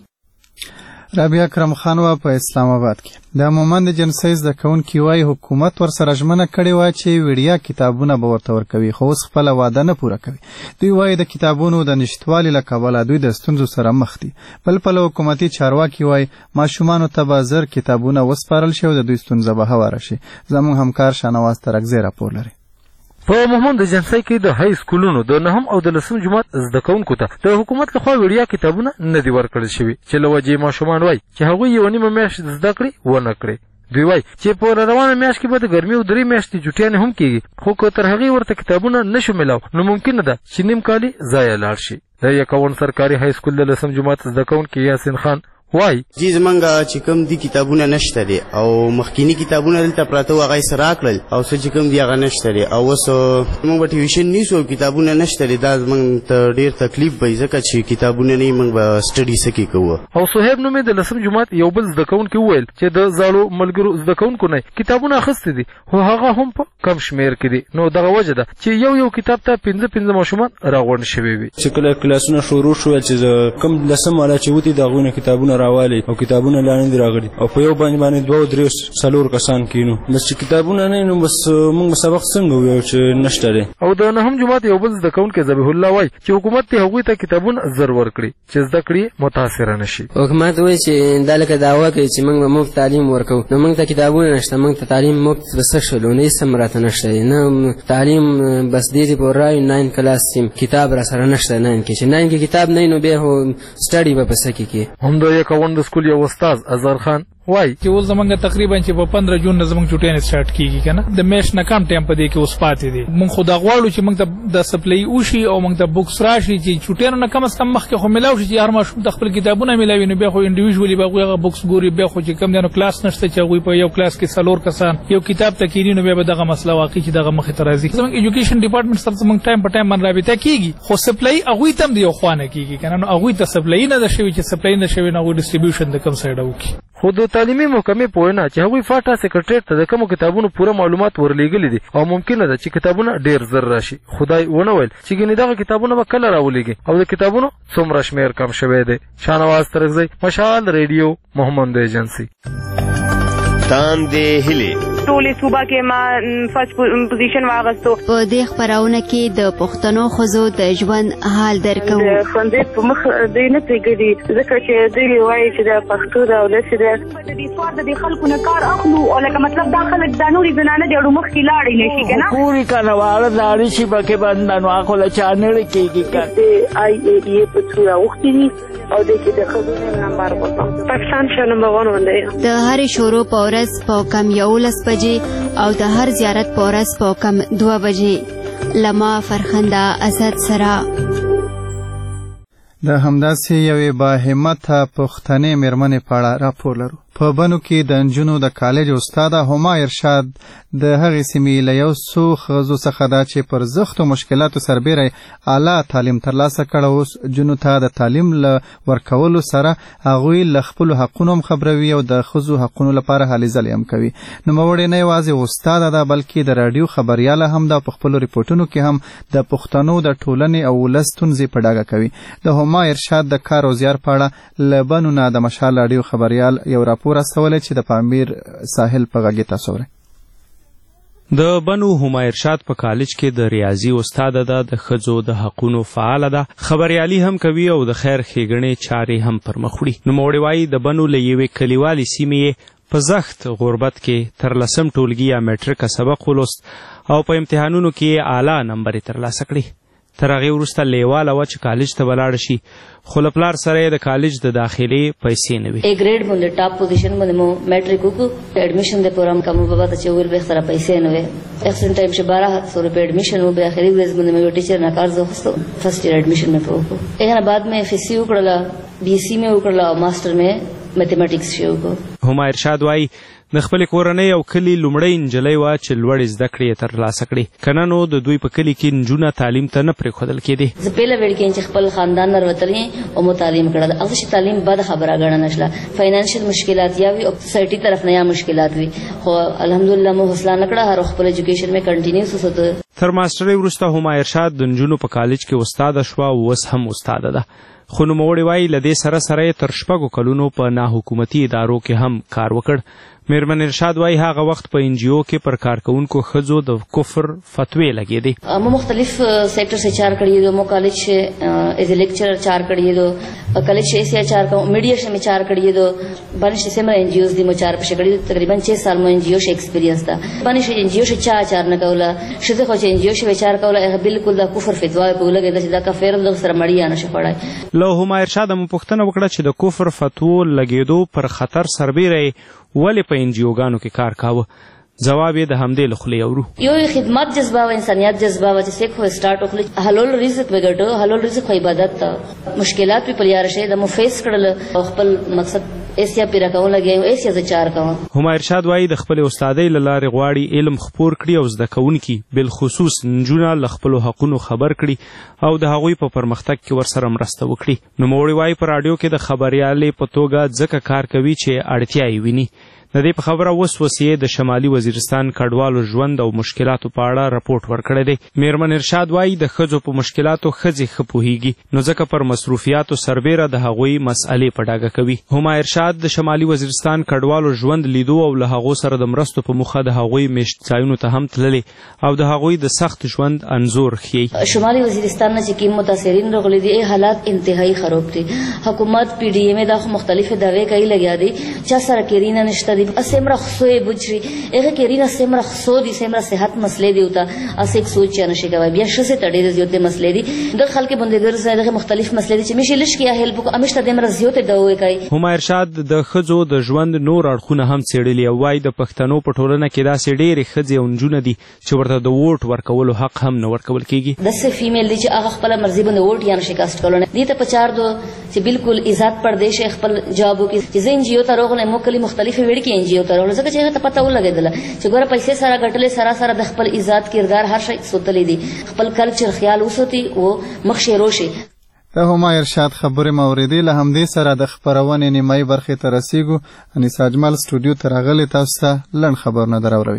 رابعه اکرم خان په اسلام آباد کې د مومند جنسي زده کوونکي وایي حکومت ورسره ژمنه کړې وه چې وړیا کتابونه به ورته ورکوي، خو اوس خپله وعده نه پوره کوي. دوی وایي د کتابونو د نشتوالي له کبله دوی د ستونزو سره مخ دي. بل پلوه حکومتي چارواکي وایي ماشومانو ته به زر کتابونه وسپارل شي او د دوی ستونزه به هواره شي. زموږ همکار شاهنواز ترکزی راپور لري.
په مومند جنسي کې د های سکولونو د نهم او د لسم جماعت زده کوونکو ته د حکومت لخوا وړیا کتابونه نه دي ورکړل شوي چې له وجې ماشومان وایي چې هغوی یوه نیمه میاشت زده کړې ونه کړې. دوی وایي چې په روانه میاشت کې به د ګرمي او درې میاشتې جوټیانې هم کېږي، خو که تر هغې ورته کتابونه نه شو میلاو نو ممکنه ده چې نیم کالي ضایع لاړ شي. د یکاون سرکاري های سکول د لسم جماعت زده کوونکي یاسین خان وای
جی زمونږ چې کوم دي کتابونه نشته دي او مخکینی کتابونه دلته پراته وو هغه یې سره راکړل او څه چې کوم دي هغه نشته دي او اوس موږ به ټیوشن نیسو کتابونه نشته دي. دا زمونږ ته ډېر تکلیف وي ځکه چې کتابونه نه موږ به سټډي سکي کوو.
او صهیب نومې د لسم جماعت یو بل زده کوونکي وویل چې د زاړو ملګرو زده کوونکو نه کتابونه اخیستي دي خو هغه هم په کم شمېر کې دي. نو دغه وجه ده چې یو یو کتاب ته پنځه پنځه ماشومان راغونډ شوي وي.
چې کله کلاسونه شروع شول چې کوم لسم والا چې وتی د هغوی نه کتابونه راوالي او کتابونه لاندې دي راغلي او په یو باندې باندې دوه درې څلور کسان کینو بس چې کتابونه نه نو بس موږ سبق څنګه ویو چې نشته دی.
او د نهم جماعت یو بل زده کوونکی ذبیح الله وایي چې حکومت دې هغوی ته کتابونه زر ورکړي چې زده کړې متاثره نه شي.
حکومت وایي چې دا لکه دعوه کوي چې موږ به مفت تعلیم ورکوو، نو موږ ته کتابونه نشته، موږ ته تعلیم مفت به څه شلو نه هېڅ هم راته نشته دی. نه تعلیم بس دې دې پورې رایو ناین کلاس یم کتاب را سره نشته ناین کې چې ناین کې کتاب نه وي نو بیا خو سټډي به په څه کې کې.
هم د یکاون د سکول یو استاد اظهر خان
وای
چې ول زمونږ تقریبا چې په پندرہ جون نه زمونږ چټیان سٹارټ کیږي کنه د میش نه کم ټایم په دې کې اوس پاتې دي مونږ خدا غواړو چې مونږ ته د سپلای اوشي او مونږ ته بوکس راشي چې چټیان نه کم از کم مخکې خو ملاوي چې هر ماشوم د خپل کتابونه ملاوي نو بیا خو انډیویډوالي به هغه بوکس ګوري بیا خو چې کم دنو کلاس نشته چې هغه په یو کلاس کې څلور کسان یو کتاب ته کینی نو بیا به دغه مسله واقعي چې دغه مخې ته راځي زمونږ ایجوکیشن ډپارټمنټ سره زمونږ ټایم په ټایم باندې رابطه کیږي خو سپلای هغه تم دی خو نه کیږي کنه نو هغه ته سپلای نه د شوی چې سپلای نه شوی نو ډیسټریبیوشن د کم سایډ وکي
خو د تعلیمي محکمې په وینا چې هغوی فاټا سکرټریټ ته د کومو کتابونو پوره معلومات ورلیږلي دي او ممکنه ده چې کتابونه ډېر زر راشي خدای ونه ویل چې ګینې دغه کتابونه به کله راولېږي او د کتابونو څومره شمېر کم شوی دی شاهنواز ترکزی مشال ریډیو محمد ایجنسي
تاندې هیلې
ټولې صوبه کې ما فرست پوزیشن واغستو
په دې خبرونه کې د پښتنو ښځو د ژوند حال درکو
د ښوونځي په مخ دوی نه پرېږدي ځکه چې دوی وایي چې د پښتو ده او داسې ده د دې سوار د دې خلکو نه کار اخلو او لکه مطلب دا خلک دا نورې زنانه دي اړو مخکې لاړې نه شي که نه
پورې کانواله لاړې شي پکې باندې نواخله چا نړۍ کېږي که
د آی ای ای په څو راوښتي دي او دې کې د ښځو نمبر وکړم پاکستان شه نمبر ون باندې
د هرې شورو په ورځ په کم یولس بجې او د هر زیارت په ورځ په کم دوه بجې لما فرخنده اسد سره
د همداسې یوې باهمته پښتنې مېرمنې په اړه راپور لرو په بنو کې د نجونو د کالج استاده هما ارشاد د هغې سیمې له یو څو ښځو څخه ده چې پر زښتو مشکلاتو سربیره اعلی تعلیم ترلاسه کړه اوس جنو ته د تعلیم له ورکولو سره هغوی له خپلو حقونو هم خبروي او د ښځو حقونو لپاره هلې ځلې هم کوي نوموړې نه یوازې استاده ده بلکې د راډیو خبریاله هم ده په خپلو ریپورټونو کې هم د پښتنو د ټولنې او ولس ستونزې په ډاګه کوي د هما ارشاد د کار او زیار په اړه له بنو نه د مشال راډیو خبریال یو راپور راستولی چې د پامیر ساحل په غږ تاسو اورئ
د بنو هما ارشاد په کالج کې د ریاضي استاده ده د ښځو د حقونو فعاله ده خبریالي هم کوي او د خیر ښېګڼې چارې هم پر مخ وړي نوموړې وایي د بنو له یوې کلیوالې سیمې په زښت غربت کې تر لسم ټولګي یا میټریکه سبق ولوست او په امتحانونو کې اعلی نمبرې ترلاسه کړي تر هغې وروسته لیواله وه چې کالج ته به لاړه شي خو له پلار سره یې د کالج د داخلې پیسې نه وي
ا ګریډ باندې ټاپ پوزیشن باندې مو میټریک وکړو اډمیشن د پروګرام کوم بابا ته چې ویل به سره پیسې نه وي اکسن ټایم چې بارہ سو روپے اډمیشن و به اخري ورځ باندې مې ټیچر نه کار زه خستو فرست ایئر اډمیشن مې وکړو هغه بعد مې اف سی وکړله بی سی مې وکړله او ماستر مې میتھمیټکس شو وکړو
هما ارشاد وایي د خپلې کورنۍ او کلي لومړۍ نجلۍ وه چې لوړې زده کړې یې ترلاسه کړې که نه نو د دوی په کلي کې نجونه تعلیم ته نه پرېښودل کېدې
زه پیله ویل کېم چې خپل خاندان نه راوتلی او مو تعلیم کړه د هغه چې تعلیم بده خبره ګڼه نه شله فاینانشل مشکلات یا وي او سوسایټي طرف نه یا مشکلات وي خو الحمدلله مو حوصله نه کړه هر خپل ایجوکیشن مې کنټینیو وساتو
تر ماسټرۍ وروسته هما ارشاد د نجونو په کالج کې استاده شوه او اوس هم استاده ده خو نوموړې وایي له دې سره سره یې تر شپږو کلونو په ناحکومتي ادارو کې هم کار وکړ میرمن ارشاد وایي هغه وخت په ان جی او کې پر کارکوونکو ښځو د کفر فتوی لګېدې
مو مختلف سیکٹر سے چار کړی دو مو کالج ایز ا لیکچرر چار کړی دو کالج سے ایسیا چار کا میډیا میں چار کړی دو باندې سیمه ان جی اوز دی مو چار پښه کړی تقریبا چھ سال مو ان جی او ش ایکسپیرینس دا باندې ان جی او ش چا چار نه کوله شته خو ان جی او ش چار کوله بالکل دا کفر فتوا په لګې دا کفر د سره مړی نه شپړای
له هما ارشاد مو پوښتنه وکړه چې د کفر فتوا لګېدو پر خطر سربیره ولې په ان جی اوګانو کې کار کاوه جواب یې د همدې له خولې اورو
یو خدمت جذبه او انسانیت جذبه و چې څوک خو سٹارټ وکړي حلال رزق وګټو حلال رزق خو عبادت ته مشکلات په پلیار شي د مو فیس کړل خپل مقصد ایسیا پیرا کوم لګي ایسیا ز چار کوم
هما ارشاد وایي د خپل استادۍ لاره غواړي علم خپور کړي او زده کوونکي بل خصوص نجونه ل خپل حقونو خبر کړي او د هغوی په پرمختګ کې ورسره مرسته وکړي نوموړې وایي په راډیو کې د خبریالۍ په توګه ځکه کار کوي چې اړتیا یې ویني د دې په خبره وسوسې د شمالي وزیرستان کډوالو ژوند او مشکلاتو په اړه راپورټ ورکړی دی میرمن ارشاد وایي د ښځو په مشکلاتو ښځې ښه پوهیږي نو ځکه پر مصروفیاتو سربیره د هغوی مسئلې په ډاګه کوي هما ارشاد د شمالي وزیرستان کډوالو ژوند لیدو او له هغو سره د مرستو په موخه د هغوی میشت ځایونو ته هم تللي او د هغوی د سخت ژوند انځور ښیي
شمالي وزیرستان نه چې کوم متاثرین راغلي دي حالات انتهایی خراب دي حکومت پی ډی ایم دا مختلف دعوی کوي لګیا دي چا سره کیرینه نشته دي کړي اسمره خصوې بوجري هغه کې رینا سمره خصو دي سمره صحت مسلې دی وتا اس یک سوچ نه شي کوي بیا شسه تړي زیوته مسلې دي د خلک بندګر سره د مختلف مسلې دي چې مشي لش کیا هیلپ کو امشته د مر زیوته دوي کوي.
هما ارشاد د خزو د ژوند نور اړخونه هم څېړلي او وايي د پښتنو په ټولنه کې داسې ډېرې ښځې او نجونې دي چې ورته د ووټ ورکولو حق هم نه ورکول کېږي.
داسې فیمیل دي چې هغه خپل مرزي باندې ووټ یا نشي کاست کولای دي ته پچار دو چې بالکل آزاد پردیش خپل جوابو کې چې زین جیو ته راغله موکلی مختلفه وړ کې انجیو ته راغله ځکه چې هغه ته پته ولګیدله چې ګوره پیسې سره ګټلې سره سره د خپل آزاد کردار هر شي سوتلې دي خپل کلچر خیال وسوتي او مخشه روشي.
د هما ارشاد خبرې موریدي له همدې سره د خبرونې نیمایي برخې ته رسیږو. انیس اجمل سټوډیو ته راغلی تاسو ته لنډ خبرونه دراوروي.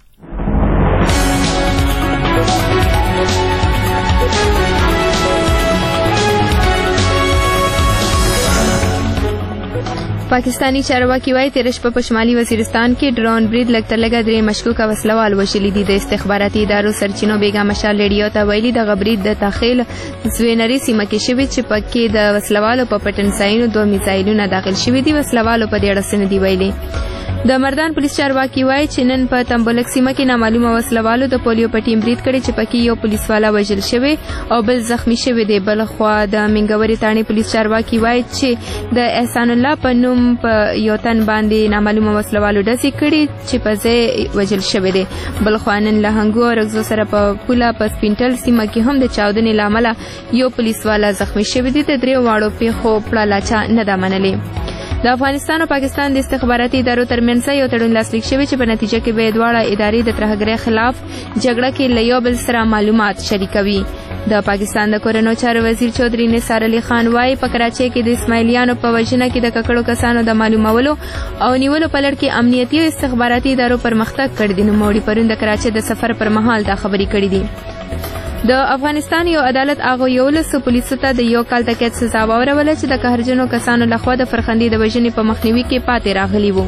پاکستانی چارواکي وايي تیر شپه په شمالي وزیرستان کې ډرون برید لږ تر لږه درې مشکوکه وسلوال وژلي دي. د استخباراتي ادارو سرچینو بیګا مشال ریډیو ته ویلي د غبرید د تخیل زوینري سیمه کې شوی چې پکې د وسلوالو په پټن ساينو دوه میزایلونه داخل شوي دي. وسلوالو په دې اړه څه نه دي ویلي. د مردان پولیس چارواکي وايي چې نن په تمبلک سیمه کې نامعلومه وسلوالو د پولیو په ټیم برید کړی چې پکې یو پولیسوالا وژل شوی او بل زخمی شوی دی. بل خو د منګوري تاڼې پولیس چارواکي وايي چې د احسان الله په نوم په یو تن باندې نامعلومه وسلوالو ډزې کړي چې په ځای وژل شوی دی. بل خو نن له هنګو او رغزو سره په پوله په سپینټل سیمه کې هم د چاودنې له امله یو پولیسوالا زخمی شوی دی. د درې واړو پیښو پړه لاچا نه ده منلې. د افغانستان او پاکستان د استخباراتي ادارو ترمنځ یو تړون لاسلیک شوی چې په نتیجه کې به دواړه ادارې د ترهګرۍ خلاف جګړه کې له یو بل سره معلومات شریکوي. د پاکستان د کورنو چارو وزیر چودھری نثار علي خان وايي په کراچۍ کې د اسماعیلیانو په وژنه کې د ککړو کسانو د معلومولو او نیولو په لړ کې امنیتي او استخباراتي ادارو پرمختګ کړی دی. نوموړي پرون د کراچۍ د سفر پر مهال دا خبرې کړې دي. د افغانستان یو عدالت هغه یولسو پولیسو ته د یو کال د قید سزا واوروله چې د قهرجنو کسانو لخوا د فرخندې د وژنې په مخنیوي کې پاتې راغلي وو.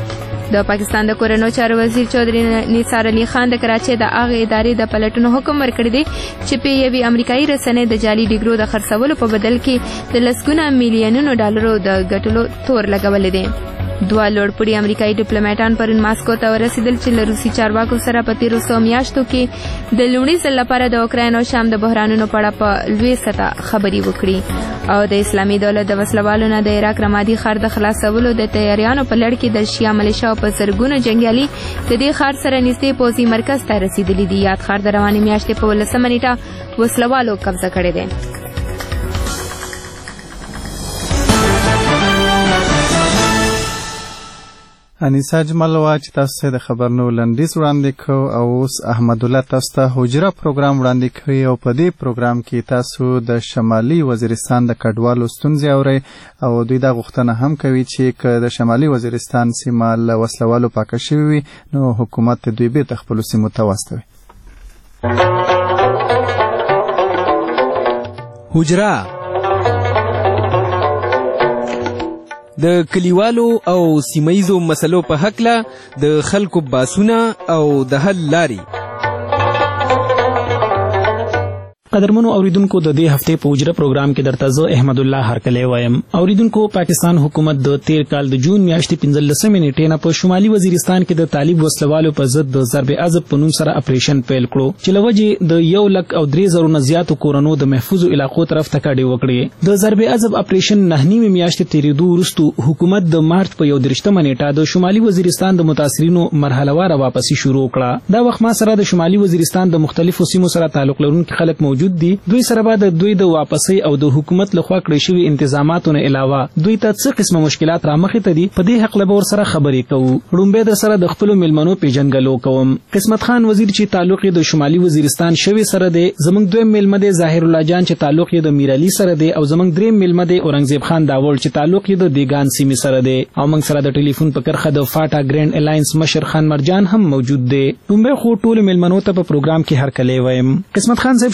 د پاکستان د کورنو چارو وزیر چودھری نثار علي خان د کراچۍ د هغې ادارې د پلټنو حکم ورکړی دی چې په یوې امریکایي رسنۍ د جعلي ډیګرو د خرڅولو په بدل کې د لسګونه میلیونونو ډالرو د ګټلو تور لګولی دی. دوه لوړپوړي امریکایي ډیپلوماټان پرون ماسکو ته ورسېدل چې له روسي چارواکو سره په تېرو څو میاشتو کې د لومړي ځل لپاره د اوکراین او شام د بحرانونو په اړه په لوی سطح خبرې وکړي او د اسلامي دولت د وسلوالو نه د عراق رمادي ښار د خلاصولو د تیاریانو په لړ کې د شیا ملیشاو په زرګونو جنګیالي د دې ښار سره نږدې پوځي مرکز ته رسېدلي دي. یاد ښار د روانې میاشتې په ولسمه نیټه وسلوالو قبضه کړی دی.
انیسا اجمل وا چې تاسو ته د خبرونو لنډیز وړاندې کوو او اوس احمد الله تاسو ته حجره پروګرام وړاندې کوي او په دې پروګرام کې تاسو د شمالي وزیرستان د کډوالو ستونزې اورئ او دوی دا غوښتنه هم کوي چې که د شمالي وزیرستان سیمه له وسلوالو پاکه شوې وي نو حکومت دوی بیرته خپلو سیمو ته واستوي.
حجره د کلیوالو او سیمایزو مسلو په هکله د خلکو باسونه او د حل لاري.
قدرمنو اوریدونکو د دې هفته په حجره پروګرام کې درته زه احمد الله هرکلی وایم. اوریدونکو پاکستان حکومت د تیر کال د جون میاشتې پنځلسمې نیټې نه په شمالي وزیرستان کې د طالب وسلوالو په ضد د ضرب عضب په نوم سره اپریشن پیل کړو چې له وجې د یو لک او درې زرو نه زیاتو کورنو د محفوظو علاقو طرف ته کډې وکړې. د ضرب عضب اپریشن نهه نیمې میاشتې تېرېدو وروستو حکومت د مارچ په یو دېرشتمه نیټه د شمالي وزیرستان د متاثرینو مرحلهواره واپسي شروع کړه. دا وخت ما سره د شمالي وزیرستان د مختلفو سیمو سره تعلق لرونکي خلک موجود دي. دوی سره به د دوی د واپسۍ او د حکومت لخوا کړی شوي انتظاماتو نه علاوه دوی ته څه قسمه مشکلات رامخې ته دي په دې هکله به ورسره خبرې کوو. لومبی در سره د خپلو میلمنو پیژنګلو کوم. قسمت خان وزیر چې تعلق یې د شمالي وزیرستان شوي سره دی، زموږ دویم میلمه دی ظاهر الله جان چې تعلق یې د میرعلي سره دی، او زموږ دریم میلمه دی اورنګزیب خان داوړ چې تعلق یې د دیګان سیمې سره دی. او موږ سره د ټلیفون په کرښه د فاټا ګرینډ الاینس مشر خان مرجان هم موجود دی. لومبی خو ټولو میلمنو ته په پروګرام کې هرکلی وایم. قسمت خان صاحب شروعات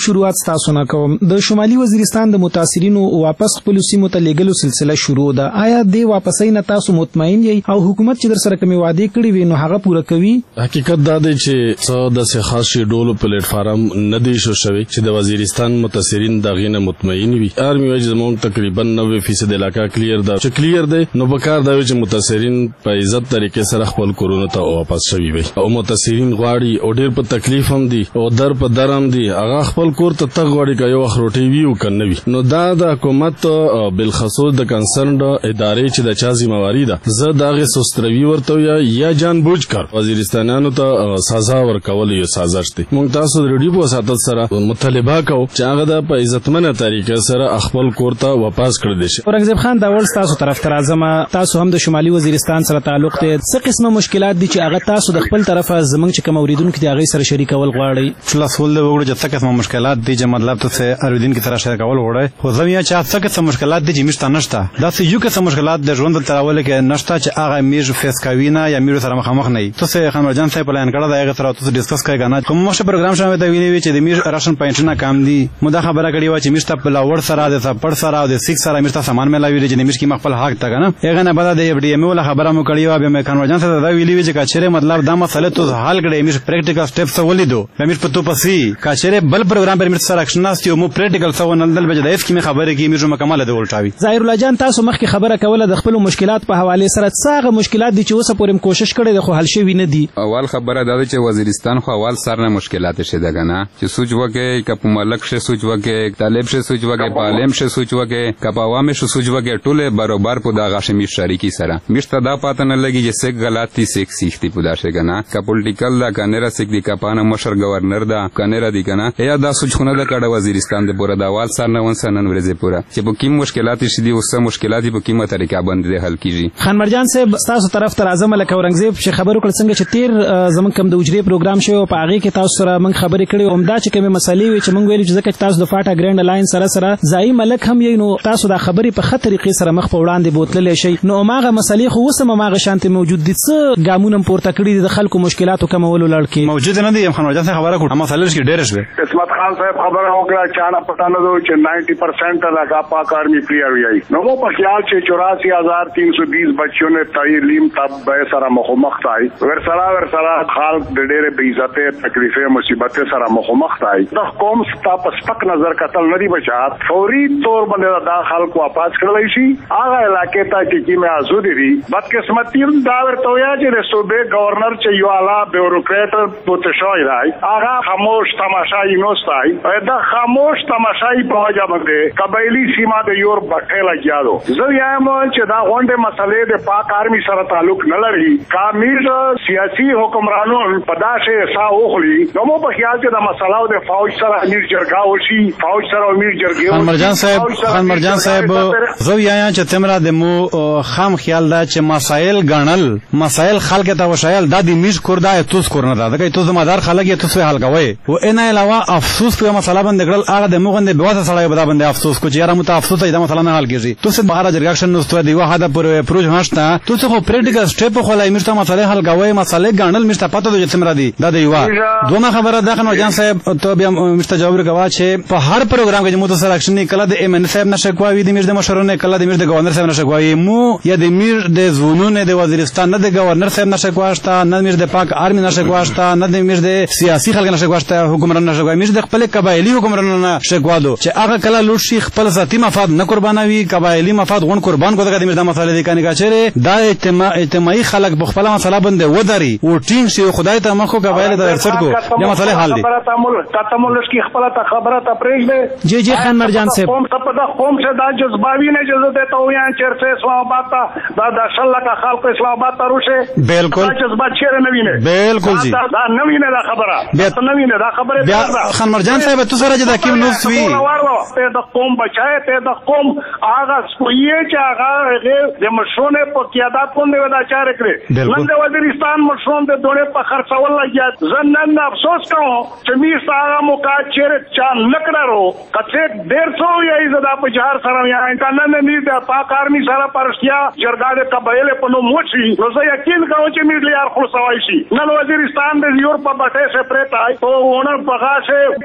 تاسو نه کوم د شمالي وزیرستان د متاثرینو واپس خپل سیمو ته لیږلو سلسله شروع ده. آیا د واپسۍ نه تاسو مطمئن یې او حکومت چې در سره کومې وعدې کړې وي نو هغه پوره کوي؟
حقیقت دا دی چې څه داسې خاص شي ډولو پلیټ فارم نه دی شو شوی چې د وزیرستان متاثرین دغې نه مطمئن وي. آرمي وایي چې زموږ تقریبا نوي فیصد علاقه کلیر ده. چې کلیر دی نو پکار دا وي چې متاثرین په عزت طریقې سره خپل کورونو ته واپس شوي وي او متاثرین غواړي او ډېر په تکلیف هم دي او در په در هم دي هغه خپل کور ته تګ غواړي که یو وخت روټۍ وي او که نه وي. نو دا د حکومت بالخصوص د کنسرنډ ادارې چې د چا ذمہواري ده زه د هغې سوستروي ورته یا جان بوج کر وزیرستانیانو ته سزا ورکول یو سازش دی. موږ تاسو د ریډیو په وساتت سره مطالبه کوو چې هغه د په عزتمنه طریقې سره خپل کور ته واپس کړی شي.
اورنګزیب خان دا ول تاسو طرف ته راځم، تاسو هم د شمالي وزیرستان سره تعلق ته څه قسمه مشکلات دي چې هغه تاسو د خپل طرفه زمنګ چې کوم اوریدونکو دي هغه سره شریکول غواړي؟
خلاصول د وګړو چې څه قسمه مشکلات دي چې مطلب ته اوریدونکو سره شریکول غواړي. خو زه یا چې څه قسمه مشکلات دي چې مشته نشته دا څه یو قسم مشکلات د ژوند تراول کې نشته چې هغه میج فیس کوي یا میرو سره مخامخ نه. تاسو خانورجان صاحب پلان کړی دا هغه سره تاسو ډیسکس کوي کنه کوم مخه پروګرام شامل دی ویلي چې د میر راشن پاینټونه کم دي. مو دا خبره کړې و چې میشته په لاور سره د سپړ سره او د سیک سره میشته سامان ملاوي چې د میش کې مخفل حق تا کنه هغه نه بعد د ډي ام ول خبره مو کړې و به مې خانورجان صاحب دا ویلي چې کاچره مطلب دا مسله ته حل کړې میش پریکټیکل سټیپس ولیدو به میش په تو پسې کاچره بل پروګرام پر میش سره اکشن ناستیو مو پریکټیکل سو نه دل به د اس کې خبره کې میش مکمل دی ولټاوي.
ظاهر الله جان تاسو مخکې خبره کوله د خپل مشکلات په حواله سره څه مشکلات دي چې اوسه پورې کوشش کړي د خو حل شوی نه دي؟
اول خبره دا ده چې وزیرستان خو اول سر نه مشکلات شته دغه چې سوچ وکړي کپ ملک شه سوچ وکړي طالب شه سوچ وکړي پالم شه سوچ وکړي کپ عوام شه سوچ وکړي ټوله برابر په دغه شمی شریکی سره مشته دا پاتہ نه لګي چې څه غلطي څه سیختی پودا شه کنه ک پولیټیکل دا کنه سیک دی کپانه مشر گورنر دا کنه دی کنه یا دا سوچ خونه دا کډه وزیرستان د پورا دا اول سر نه ون سنن ورځې پورا چې په کوم مشکلات شې دي اوسه مشکلات په کومه طریقه باندې حل کیږي.
خان مرجان صاحب تاسو طرف ته راځم لکه اورنګزیب چې خبرو کړ څنګه چې تیر زمون کوم د وجري پروګرام شو په هغه کې تاسو سره موږ خبرې کړې او همدا چې کومه مسلې وي چې موږ ویل چې ځکه تاسو د فاټا ګرانډ الاین سره سره ځای ملک هم یې نو تاسو دا خبرې په خطر طریقې سره مخ په وړاندې بوتللی شي نو ماغه مسلې خو وسه ماغه شانتي موجود دي څه ګامونه پورته کړی د خلکو مشکلاتو کمولو لړ کې
موجود نه دي. خان وجه خبره کوم مسلې کې ډېر شوه.
قسمت خان صاحب خبره وکړه چانه پټه نه دوی چې نائنٹی پرسنٹ لگا پاک آرمی پلیئر وی نو وہ په خیال چې چوراسی ہزار تین سو بیس بچوں نے تعلیم تب بے سره مخمخ تای ورسره ورسره خلق د ډېرې بې عزته تکلیفې مصیبتې سره مخمخ تای د قوم ستا په سپک نظر قتل نه دی بچات فوري طور باندې دا خلق واپس کړلی شي هغه علاقې ته چې کیمه ازودي دي بدقسمتي دا ورته ویا چې د صوبې گورنر چې یو اعلی بیوروکرات پوت شوی دی هغه خاموش تماشای نوستای دا خاموش تماشای په وجه باندې قبایلی سیمه د یور بټه لګیادو زه یم چې دا غونډه مسلې د پاک آرمی سره تعلق نه لري کامل سیاسي حکمرانون پداشه حساب وخلی نو مو په خیال کې دا مسله د فوج سره امیر جرګه وشي فوج سره امیر جرګه
خان مرجان صاحب خان مرجان صاحب زه یم چې تمرا د مو خام خیال دا چې مسائل غنل مسائل خلک ته وشایل د دې میش کور دا توس کور نه دا د توس مدار خلک یې توس حل کوي او ان علاوه افسوس په مسله باندې ګړل هغه د موغند به واسه سړی به باندې افسوس کو چې یاره مت افسوس ته دا مسله نه حل کیږي توس بهر جرګشن نو ستو دی واحده پر پروژ هاشتا توس خو پریکټیکل سټیپ خو لای میشته مسله حل کوي مسله غنل میشته پته د تمرا دی دا دی وا دوه خبره ده خان مرجان صاحب ته بیا میشته جواب ورکوا چې په هر پروګرام کې مو ته سره اکشن کله د ایم ان صاحب نشه کوي د میر د مشرونه کله د میر د گورنر صاحب نشه کوي مو یا د میر د زونونه د وزیرستان نه د گورنر صاحب نشه کواشتا نه میر د پاک آرمی نشه کواشتا نه د میر د سیاسي خلک نشه کواشتا حکومران نشه کوي میر د خپل قبایلی حکومران نشه کوادو چې هغه کله لوټ شي خپل ذاتی مفاد نه قربانوي قبایلی مفاد غون قربان کوي د میر د مسالې د کاني کاچره دا اجتماع اجتماعي خلک په خپل مسله باندې وداري او ټینګ شي خدای ته مخو قبایل د ارسټ کو یا مسله حل دي
تاسو کی خپل ته خبره ته پرېږده
جی جی خان مرجان صاحب
قوم څه په قوم څه دا جذباوی نه اجازه دیتا ہوں یہاں چرچے اسلام آباد تا دا دا شلہ کا خلق اسلام آباد تا روشے
بالکل
جذبات چیرے نوینے
بالکل جی
دا نوینے دا خبرہ نوینے دا خبرے
خان مرجان صاحب تو سره جدا کیم نوس وی
تے دا قوم بچائے تے دا قوم آغا سکوئیے چا آغا دے مشرونے پا قیادات کن دے ودا چارے کرے نن دے وزیرستان مشرون دے دونے پا خرچاول لگیا زنن افسوس کہوں چمیر سا آغا مقاد چیرے چان نکڑا رو کچھے دیر سو یا ایزدا پا جہار سرم یا انکانن نیر دے پاک آرمی سارا پرشتیا جرگا دے قبائلے پنو موچی روزہ یقین کہوں چی میر لیار خلصوائی شی نن وزیرستان دے زیور پا بٹے سے پریتا ہے تو اونر پغا سے کیما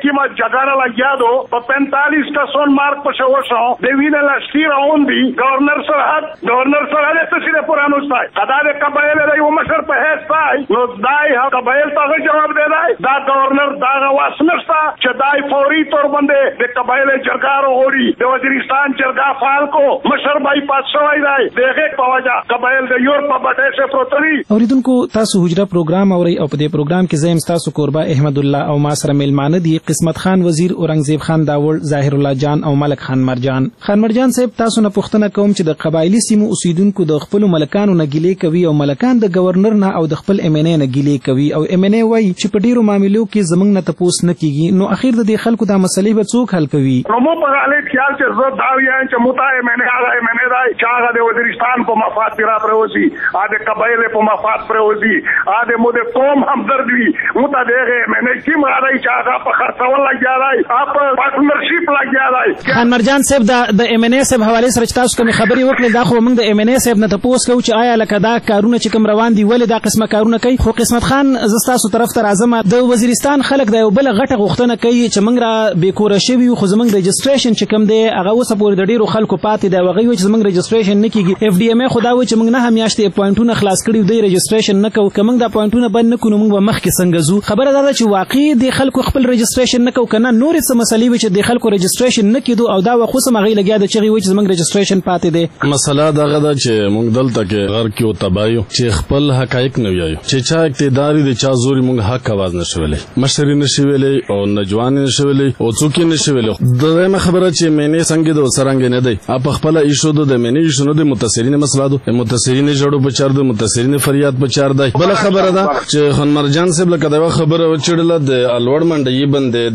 اگر لگیا دو په پینتالیس کسون مارک په شوشو د وینه لاشتي راوندي گورنر سرحد گورنر سرحد ته سره پرانو ستای ادا د قبایل د یو مشر په هیڅ ستای نو دای ها قبایل ته جواب دی دا گورنر دا واسنستا چې دای فوري تور باندې د قبایل جرګارو اوري د وزیرستان جرګا فعال کو مشر بای پات شوی دی دغه په وجه قبایل د یور په بټه سره پروتري
اوریدونکو تاسو حجره پروګرام اوري او په دې پروګرام کې زم تاسو قربا احمد الله او ما سره ملمانه دي قسمت خان وزیر اورنګزیب خان داول ظاهر الله جان او ملک خان مرجان خان مرجان صاحب تاسو نه پوښتنه کوم چې د قبایلی سیمو اوسیدونکو د خپل ملکانو نه ګیلې کوي او ملکان د گورنر نه او د خپل ام ان ای نه ګیلې کوي او ام ان ای وایي چې په ډیرو معاملو کې زمنګ نه تپوس نه کیږي نو اخیر د دې خلکو د مسلې به څوک حل کوي
نو مو په حالت خیال چې زه دا وایم چې موتا ام ان ای هغه ام ان ای دای چې هغه د وزیرستان په مفاد پیرا پروزي ا د قبایل په مفاد پروزي ا د مو د قوم همدرد وي موتا دغه ام ان ای کی مارای چې هغه په خرڅول لګیارای اپ پارټنرشپ لګیارای
خان مرجان صاحب د ام ان ای صاحب حواله سره تاسو کوم خبري وکړه دا خو موږ د ام ان ای صاحب نه تاسو کو چې آیا لکه دا کارونه چې کوم روان دي ولې دا قسمه کارونه کوي خو قسمت خان زستاسو طرف ته راځم د وزیرستان خلک د یو بل غټه غوښتنه کوي چې موږ را بیکوره شوی خو زموږ رجستریشن چې کوم دی هغه اوس پورې د ډیرو خلکو پاتې دی وغوي چې زموږ رجستریشن نه کیږي اف ډی ام ای خدا و چې موږ نه همیاشته پوینټونه خلاص کړیو د رجستریشن نه کوو کوم دا پوینټونه بند نه کوو موږ به مخکې څنګه زو خبره ده چې واقعي د خلکو خپل رجستریشن نه کوو کنه نور څه مسلې و چې د خلکو رجستریشن نه کیدو او دا خو سم غي لګیا د چغي و چې زموږ رجستریشن پاتې دی
مسله دا غدا چې موږ دلته کې غر کې او تبایو چې خپل حقایق نه ویایو چې چا اقتداري د چا زوري موږ حق आवाज نشولې مشري نشولې او نجوان نشولې او څوک نشولې دغه خبره چې مینه څنګه د سرنګ نه دی اپ خپل ایشو د مینه ایشو نه د متاثرین مسله د متاثرین جوړو په چار د متاثرین فریاد په چار دی بل خبره ده چې خان مرجان صاحب لکه دا خبره وچړله د الوړ منډي بندې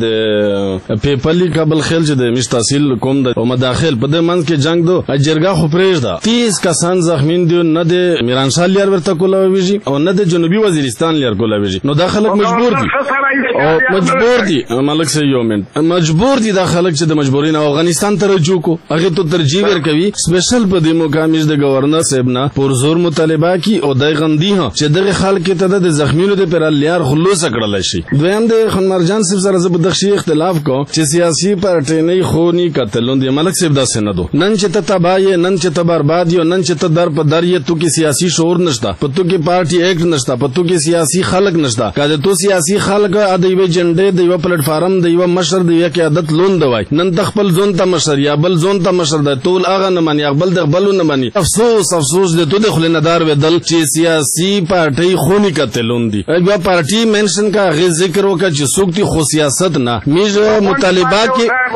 د پیپلی قبل خل چې د مش تحصیل کوم د مداخل په د منځ کې جنگ دو جرګه خو پرېږ ده تیس کسان زخمین دي نه د میرانشاه لیر ورته کولاویږي او نه د جنوبي وزیرستان لیر کولاویږي نو دا خلک مجبور دي او مجبور دي ملک سه یو منټ مجبور دي دا خلک چې د مجبورین افغانستان ته رجوع کو هغه ته ترجیح ورکوي سپیشل په دې مقامش د گورنر صاحب نه پرزور مطالبه کی او دای غندي ها چې دغه خلک ته د زخمینو د پر لیر خلوص کړل شي دویم د خان مرجان صاحب سره زب د شي اختلاف کو چې سیاسي پارټي نه خونی قتلون دي ملک صاحب دا سند نن چې ته تباہی نن چې ته برباد یو نن چې ته در په در یې تو کې سیاسي شعور نشته په تو کې پارټي ایکټ نشته په تو کې سیاسي خلک نشته کله تو سیاسي خلک ا د یو جنډې د یو پلیټ فارم د یو مشر د یو قیادت لون دوای نن تخپل ځون ته مشر یا بل ځون ته مشر د ټول اغه نه مانی خپل د خپل نه مانی افسوس افسوس د تو د خل ندار ودل چې سیاسي پارټي خونی قتلون دي یو پارټي منشن کا غي ذکر وکړه چې سوکتي خو سیاست نه میز مطالبه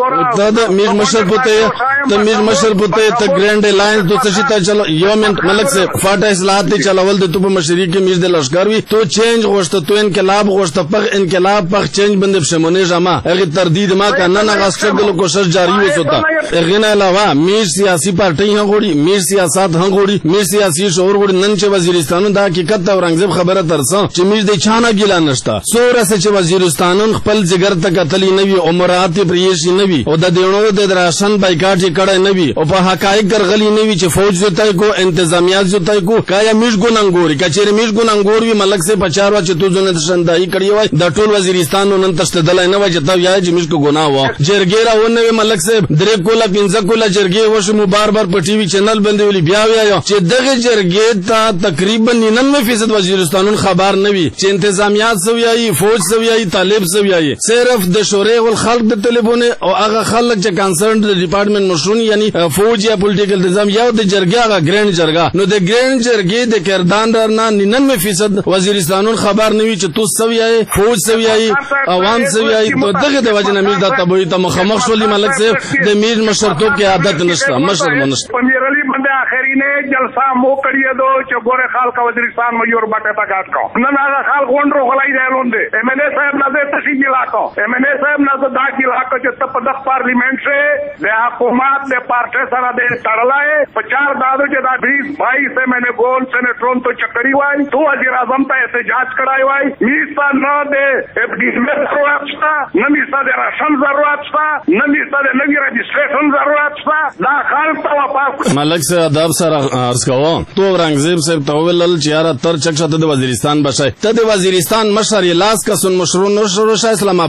کې د میز مشر بوته ته میز مشر بوته ته ګرانډ الائنس د څه شي ته چلو یو منټ ملک سے فاټا اصلاحات چلول د تو په مشري کې میز د لشکر وی تو چینج غوښته تو انقلاب غوښته په انقلاب په چینج باندې شمونه جما هغه تردید ما کنه نه غسټګلو کوشش جاری وسوتا هغه نه علاوه میز سیاسي پارټي هم غوړي میز سیاست هم غوړي میز سیاسي شعور غوړي نن چې وزیرستان د حقیقت او رنگزب خبره ترسه چې میز د چانه ګیلا نشتا سوره چې وزیرستان خپل جګر ته قتلی نوی عمرات پریشي نوی او د دیونو د راشن بایکاټ کړه نوی او په حقایق ګرغلی نوی چې فوج زته کو انتظامیات زته کو کایا میش ګوننګوري کچېر میش ګوننګوري ملک سے پچاروا چې تو زونه شندای کړی وای د ټول وزیرستان نن تشتدل نه وای چې تا یا چې میش کو ګناه و جرګیرا ونه ملک سے درې کوله پنځه کوله جرګي وشو مو بار بار په ټي وي چینل باندې ولي بیا وایو چې دغه جرګي ته تقریبا ننانوے فیصد وزیرستان خبر نوی چې انتظامیات سویایي فوج سویایي طالب سویایي صرف د شورای ول خلق د ټلیفون او هغه خلک چې کنسرن د ډپارټمنټ مشرون یعنی فوج یا پولیټیکل نظام یا د جرګه هغه ګرند جرګه نو د ګرند جرګې د کردان درنه ننانوے فیصد وزیرستان خبر نوی چې تو سویایي فوج سویایي عوام سویایي په دغه د وجه نه میر د تبوی ته مخامخ شولې ملک صاحب د میر مشرتوب کې عادت نشته مشر ونشته
پمیر علی باندې اخرینه جلسه مو کړی دو چې ګوره خلک وزیرستان مو یور بټه تا کاټ کو نن هغه خلک غونډو غلای دی لوندې ام ان ای صاحب نه ته شي ګلاکو ام ان ای صاحب نه دا ګلاکو چې ته په دغه پارلیمنت سے د حکومت د پارټي سره د تړلای په چار دادو چې دا بیس بھائی سے میں نے گول سینیټرون تو چکری وای تو وزیر اعظم ته احتجاج کړای وای میسا نه د اف ډی ام ضرورت شته نه میسا د راشن ضرورت شته نه میسا د نوی رجسټریشن ضرورت شته دا خلک ته واپس
ملک سے ادب سره عرض کوم تو رنگزیب صاحب توول چیار تر چکشته د وزیرستان بشای ته د وزیرستان مشر لاس کا سن مشرون نشر اسلام آباد ته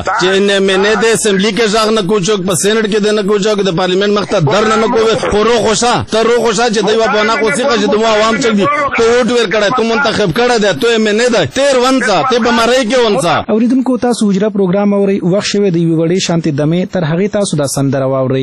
چې نه منه د اسمبلی کې ځاغ نه کوچوک په سېنات کې د نه کوچوک د پارلیمنت مخته در نه کوي خورو خوشا تر رو خوشا چې دوی په نه کوسي چې دوی عوام چک دي ته ووټ ور کړه ته منتخب کړه ده ته منه ده تیر ونسا ته بمړی کې ونسا
اوریدونکو تاسو وجره پروګرام اوري وخت شوه د یو وړي شانتي دمه تر هغه تاسو دا سندره واوري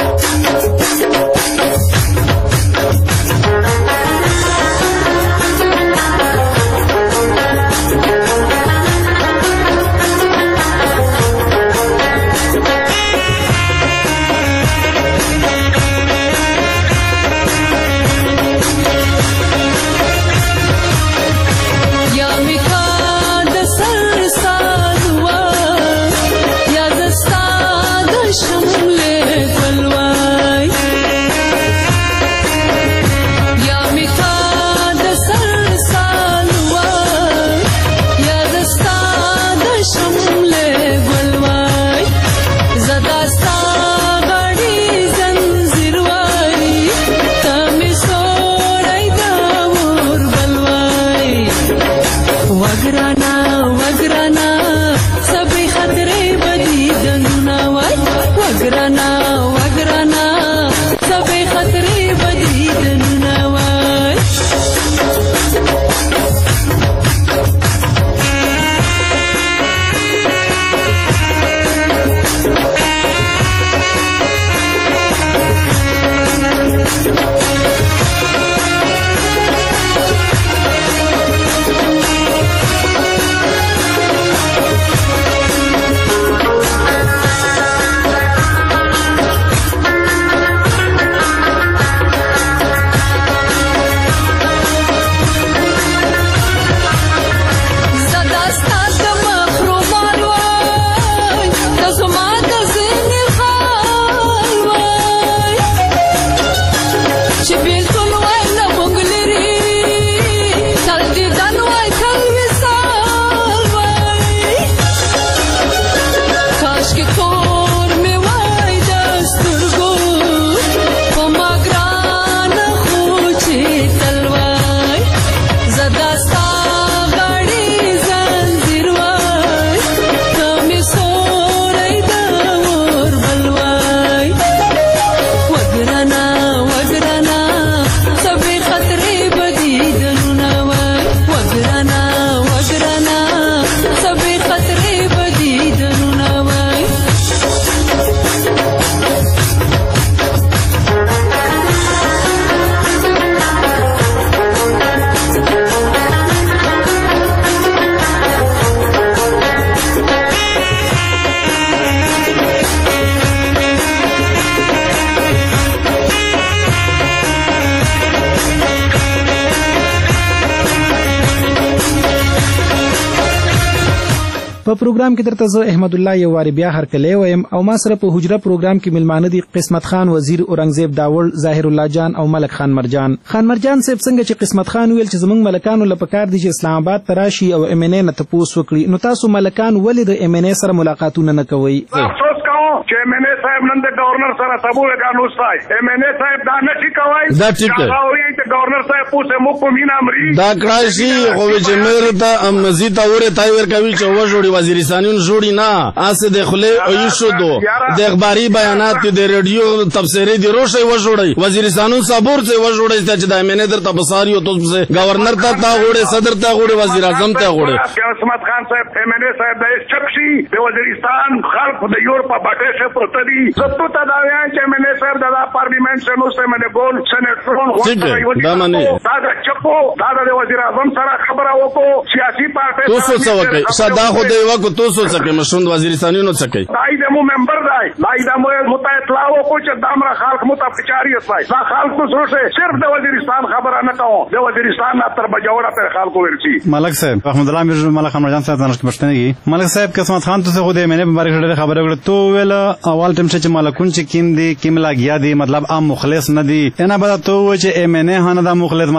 په پروګرام کې درته زه احمد الله یو واری بیا هرکلی ویم او ما سره په حجره پروګرام کې ملمانه دي قسمت خان وزیر اورنګزیب داول ظاهر الله جان او ملک خان مرجان خان مرجان صاحب څنګه چې قسمت خان ویل چې زمونږ ملکانو لپاره دي چې اسلام آباد تراشي او ام ان ای نه تاسو وکړي نو تاسو ملکان ولې د ام ان ای سره ملاقاتونه نه کوي
افسوس کوم چې ام ان ای صاحب نن د گورنر سره تبو لګانو ستای ام ان ای صاحب دا نشي کوي
دا ټیک
دا وایي چې گورنر صاحب پوسه مو په مینا امري
دا کراشي خو چې مېر ته ام مزید اوره تای ور کوي چې و جوړي وزیرستانیون جوړي نه اسه د خله او شو دو د اخباري بیانات د رادیو تفسیری دی روشي و جوړي وزیرستانون صبر سے و جوړي چې د ام ان ای در تبصاری او تو گورنر ته تا غوړي صدر ته غوړي وزیر اعظم ته غوړي
قسمت خان صاحب ام ان ای صاحب د چپشي د وزیرستان خلق د یورپ باټه شه پرتدي زتو ته دا وایي چې ام ان ای صاحب د پارلیمنت شنو سه منه ګول سېنټرون
هو دا معنی
دا د چپو دا د وزیر اعظم سره خبره وکړو سیاسي پارټي
تو څه وکړي صدا خو دی وکړو تو څه څه مشوند وزیرستانیونو څه کوي
دای د مو ممبر دای دای د مو متعهد لا وکړو چې دامره خلق متفقاری وای دا خلق څه څه صرف د وزیرستان خبره نه کوو د وزیرستان نه تر بجوړه پر خلکو ورچی
ملک صاحب احمد الله میر ملک خمرجان صاحب نشک پښتنګي ملک صاحب قسمت خان ته خو د مینه مبارک ډېر خبره وکړه تو ویل اول ټیم چې ملکون چې کیم دي کیم لاګیا دي مطلب عام مخلص نه دي انا به تو چې ام ان ای هنه دا مخلص مطلب سعود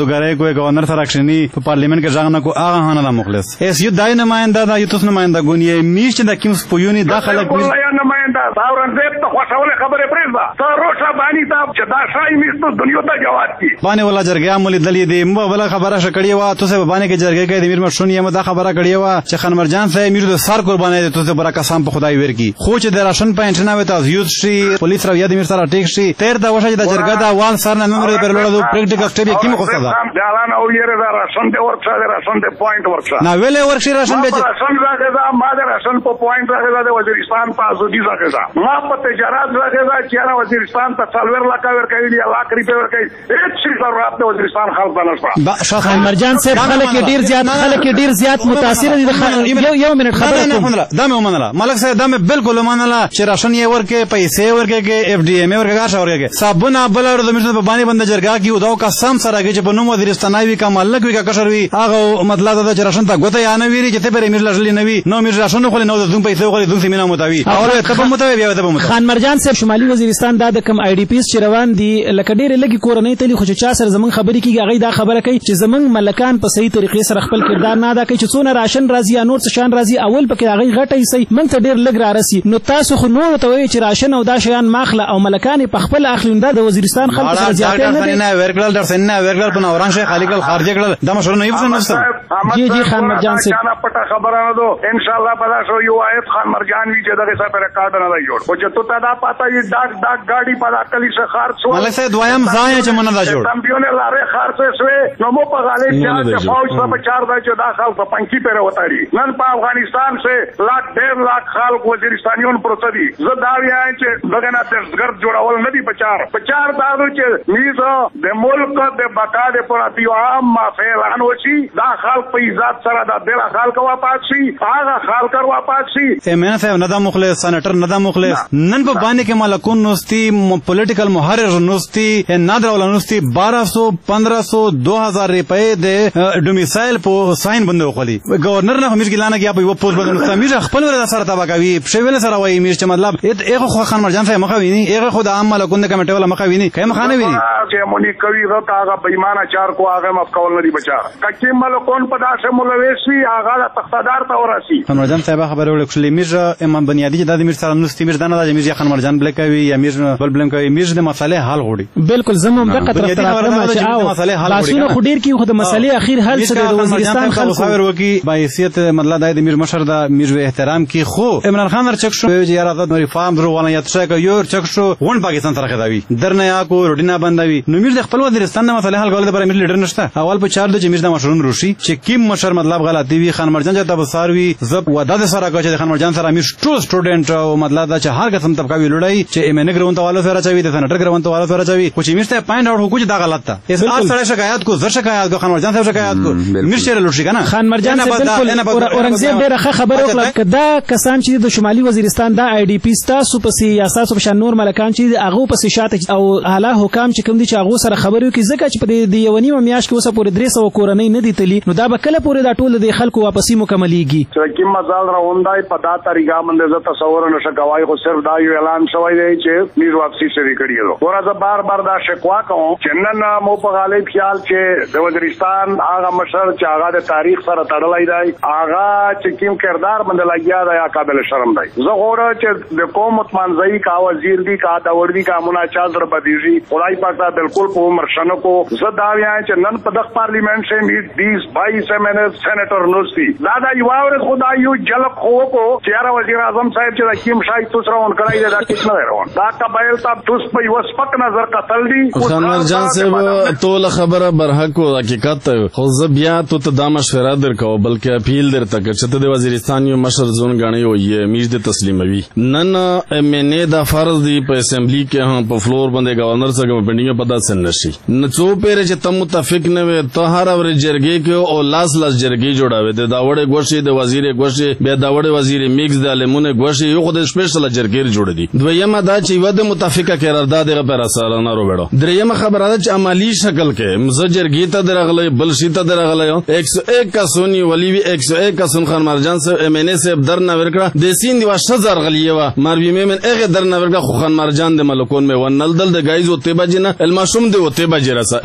جادوګرۍ کوي گورنر سره کښینی په پارلیمنت کې ځان نه کو هغه هانه د مخلص اس یو دای نماینده دا یو تاسو نماینده ګونی میش چې د کوم سپویونی داخله
والله یا نماینده داورن دې ته خوشاله خبره پرېږده ته روشا باندې ته چې دا شای میش ته دنیا ته جواب کی
باندې ولا جرګه عملی دلی دی مو ولا خبره شکړی وا تاسو باندې کې جرګه کې د میر مشونی مو دا خبره کړی وا چې خان مرجان صاحب میر د سر قربانای دي تاسو برا قسم په خدای ورکی خو چې د راشن پاینټ نه وته از یوز شي پولیس را یاد میر سره ټیک شي تیر دا وشه د جرګه دا وال سر نه نمبر پر لړو پریکټیکل سټیپ کې مو خوسته دا
دالان او یره دا راشن د ورکشا د راشن د پوینټ ورکشا
نه ویلې ورکشي راشن به
راشن راغی دا ما د راشن په پوینټ راغی د وزیرستان په ازودي راغی دا ما په تجارت راغی دا چې را وزیرستان ته څلور لک ورکړي دی لاک ریپه ورکړي هیڅ شي ضرورت د وزیرستان خلک نه
خان مرجان صاحب خلک ډیر زیات خلک ډیر زیات متاثر دي یو یو منټ خبره
نه نه دا مې ومنله ملک صاحب دا مې بالکل ومنله چې راشن یې ورکې پیسې ورکې کې اف ډي ایم ورکې غاښ ورکې صابونه بل ور د مشر په باندې بند جرګه کې او دا قسم سره کې چې په نوم وزیرستانای وی کوم ملک وی کا کشر وی هغه مطلب دا چې راشن ته غوته یا نه ویری چې ته پر امیر لړلې نه وی نو امیر راشن خو نه د دوم پیسې خو د دوم سیمینه متوي او ته په متوي بیا ته په متوي
خان مرجان صاحب شمالي وزیرستان دا د کم آی ډی پیس چې روان دي لکه ډېر لګي کورنۍ تلی خو چې چا سره زمون خبرې کیږي هغه دا خبره کوي چې زمون ملکان په صحیح طریقې سره خپل کردار نه ادا کوي چې څونه راشن راځي یا نور څه شان راځي اول پکې هغه غټي سي من ته ډېر لګ را راسي نو تاسو خو نور ته وایي چې راشن او دا شیان ماخله او ملکان په خپل اخلونده د وزیرستان خلک سره زیاتې نه
نه ورګل در سن نه ورګل په اوران شیخ خالق خارجه کړل دا مشور نه یو څه
جی جی خان مرجان سے
چانا پټه خبره نه دو ان شاء الله پدا شو یو آیت خان مرجان وی چې دغه سره ریکارډ نه دی جوړ او چې تو تا دا پاتا یی ډاک ډاک گاډي پدا کلی سے خرڅ شو
ملک صاحب دوایم ځای چې مونږ نه جوړ
چمپیون لاره خرڅ شوه نو مو په غالي چې فوج په چار ځای چې داخل په پنکی پر وتاړي نن په افغانستان سے لاکھ ډېر لاکھ خلک وزیرستانیون پروتدي زه دا وایم چې دغه نه دهشتګرد جوړول نه دی بچار بچار دا چې میزه د ملک د بقا د پراتی عام مافعل انوشي دا خلک په عزت سره د دل خلک واپس شي هغه خلک واپس شي
امین صاحب نه دا مخلص سنټر نه دا مخلص نن په باندې کې ملکون نوستي پولیټیکل محرر نوستي نادر ول نوستي بارہ سو پندرہ سو دو هزار روپے د ډومیسایل په ساين بندو خلی گورنر نه همیش ګلانه کې په پوسټ بدل سمیر خپل ور سره تبا کوي شویل سره وایي میر چې مطلب ایغه خو خان مرجان صاحب مخه ویني ایغه خو د عام ملکون د کمیټه ولا مخه ویني کله مخه نه ویني
چې مونږ کوي غو هغه بېمانه چار کو هغه مف کول نه دی بچا کچې ملکون په داسه مولوي هغه د تختدار ته ورسي
خان مرجان صاحب خبره وکړلې میر امام بنیادی چې د میر سره نوستي میر دانه د میر خان مرجان بل کوي یا میر بل بل کوي میر د مسالې حل غوړي
بالکل زموږ د قطر طرفه چې او باسونه خو ډیر کې خو د مسالې اخیر حل څه د وزیرستان خلکو
خبر وکي بایسیت مطلب د میر مشر د میر احترام کې خو عمران خان ور چک شو چې یاره د ریفارم درو ولنه یتشه کوي یو چک شو ون پاکستان سره خداوي درنه یا کو روټینا بندوي نو میر د خپل وزیرستان د مسالې حل کول د میر لیډر نشته اول په چار د میر د مشرون روشي چې کیم مشر مطلب غلطي وي خان مرجان ته بساروي زب ودا د سره کوي خان مرجان سره میر ټول سټوډنټ او مطلب دا چې هر قسم طبقه وی لړای چې ایمن ګرون ته والو سره چوي د سنټر ګرون ته والو سره چوي خو چې میر ته پاینټ اوټ حکومت دا غلط ده اس اصل سره شکایت کو زر شکایت کو خان مرجان صاحب شکایت کو میر شیر لوشي کنه
خان مرجان صاحب بالکل اورنګزیب ډیره ښه خبره وکړه کدا کسان چې د شمالي وزیرستان د آی ډی پی تاسو په سیاست په شان نور ملکان چې هغه په سیاست او اعلی حکام چې کوم دي چې هغه سره خبرو کې ځکه چې په دې یونی میاش کې اوسه پورې درې سو کورنۍ نه دي تلی نو دا به کله پورې دا ټول د خلکو واپسی مکملېږي
چې کوم مزال راوندای په دا طریقه باندې زه تصور نشه کوي خو صرف دا یو اعلان شوی دی چې میر واپسی شری کړی دی ورته بار بار دا شکوا کوم چې نن مو په غالب خیال چې د وزیرستان هغه مشر چې هغه د تاریخ سره تړلای دی هغه چې کوم کردار باندې لګیا دی یا قابل شرم دی زه غواړم چې د قوم متمنځي کا وزیر دی کا دا ور دی کا مناچال در بدیږي خدای پاک دا بالکل په عمر شنو کو زه دا وایم چې نن په دغه پارلیمنت سے می بیس بائیس ایمنه سېنیټر نوستي دا دا یو اور خدای یو جلب خو کو چې وزیر اعظم صاحب چې کیم شای تاسو راون کړای دا کیس نه روان دا قبایل تاب تاسو په یو سپک نظر قتل دی
خان مرجان صاحب ټول خبره برحق او حقیقت خو زه بیا ته دا مشوره درکو بلکې اپیل درته چې ته د وزیرستان یو مشر زون غاڼې او یې میز د تسلیموي نن امنه دا فرض دی په اسمبلی کې هم په فلور باندې گورنر څنګه پینډینګ پتا سن نشي نو څو پیر چې تم متفق نه وي ته هر اور جرګې کې او لاس لاس جرګې جوړاوي د داوړې ګوشي د وزیر ګوشي بیا داوړې وزیر میکس د لمونه ګوشي یو خو د سپیشل جرګې جوړ دي دویمه دا چې ود متفقه قرارداد غو پر اثر نه وروړو دریمه خبره ده چې عملی شکل کې مزجرګې ته درغلې بل شي ته درغلې ایک سو ایک کا سونی ولی وی ایک سو ایک کا سن خان مرجان سے ایم این اے سے در نه ورکړه د سین دی واشزر غلیوا مروی میمن هغه در نه ورکړه خو خان مرجان د ملکون می ونل دل د گایز او تیبا جنا المشوم دی او تیبا جرسه حقیقت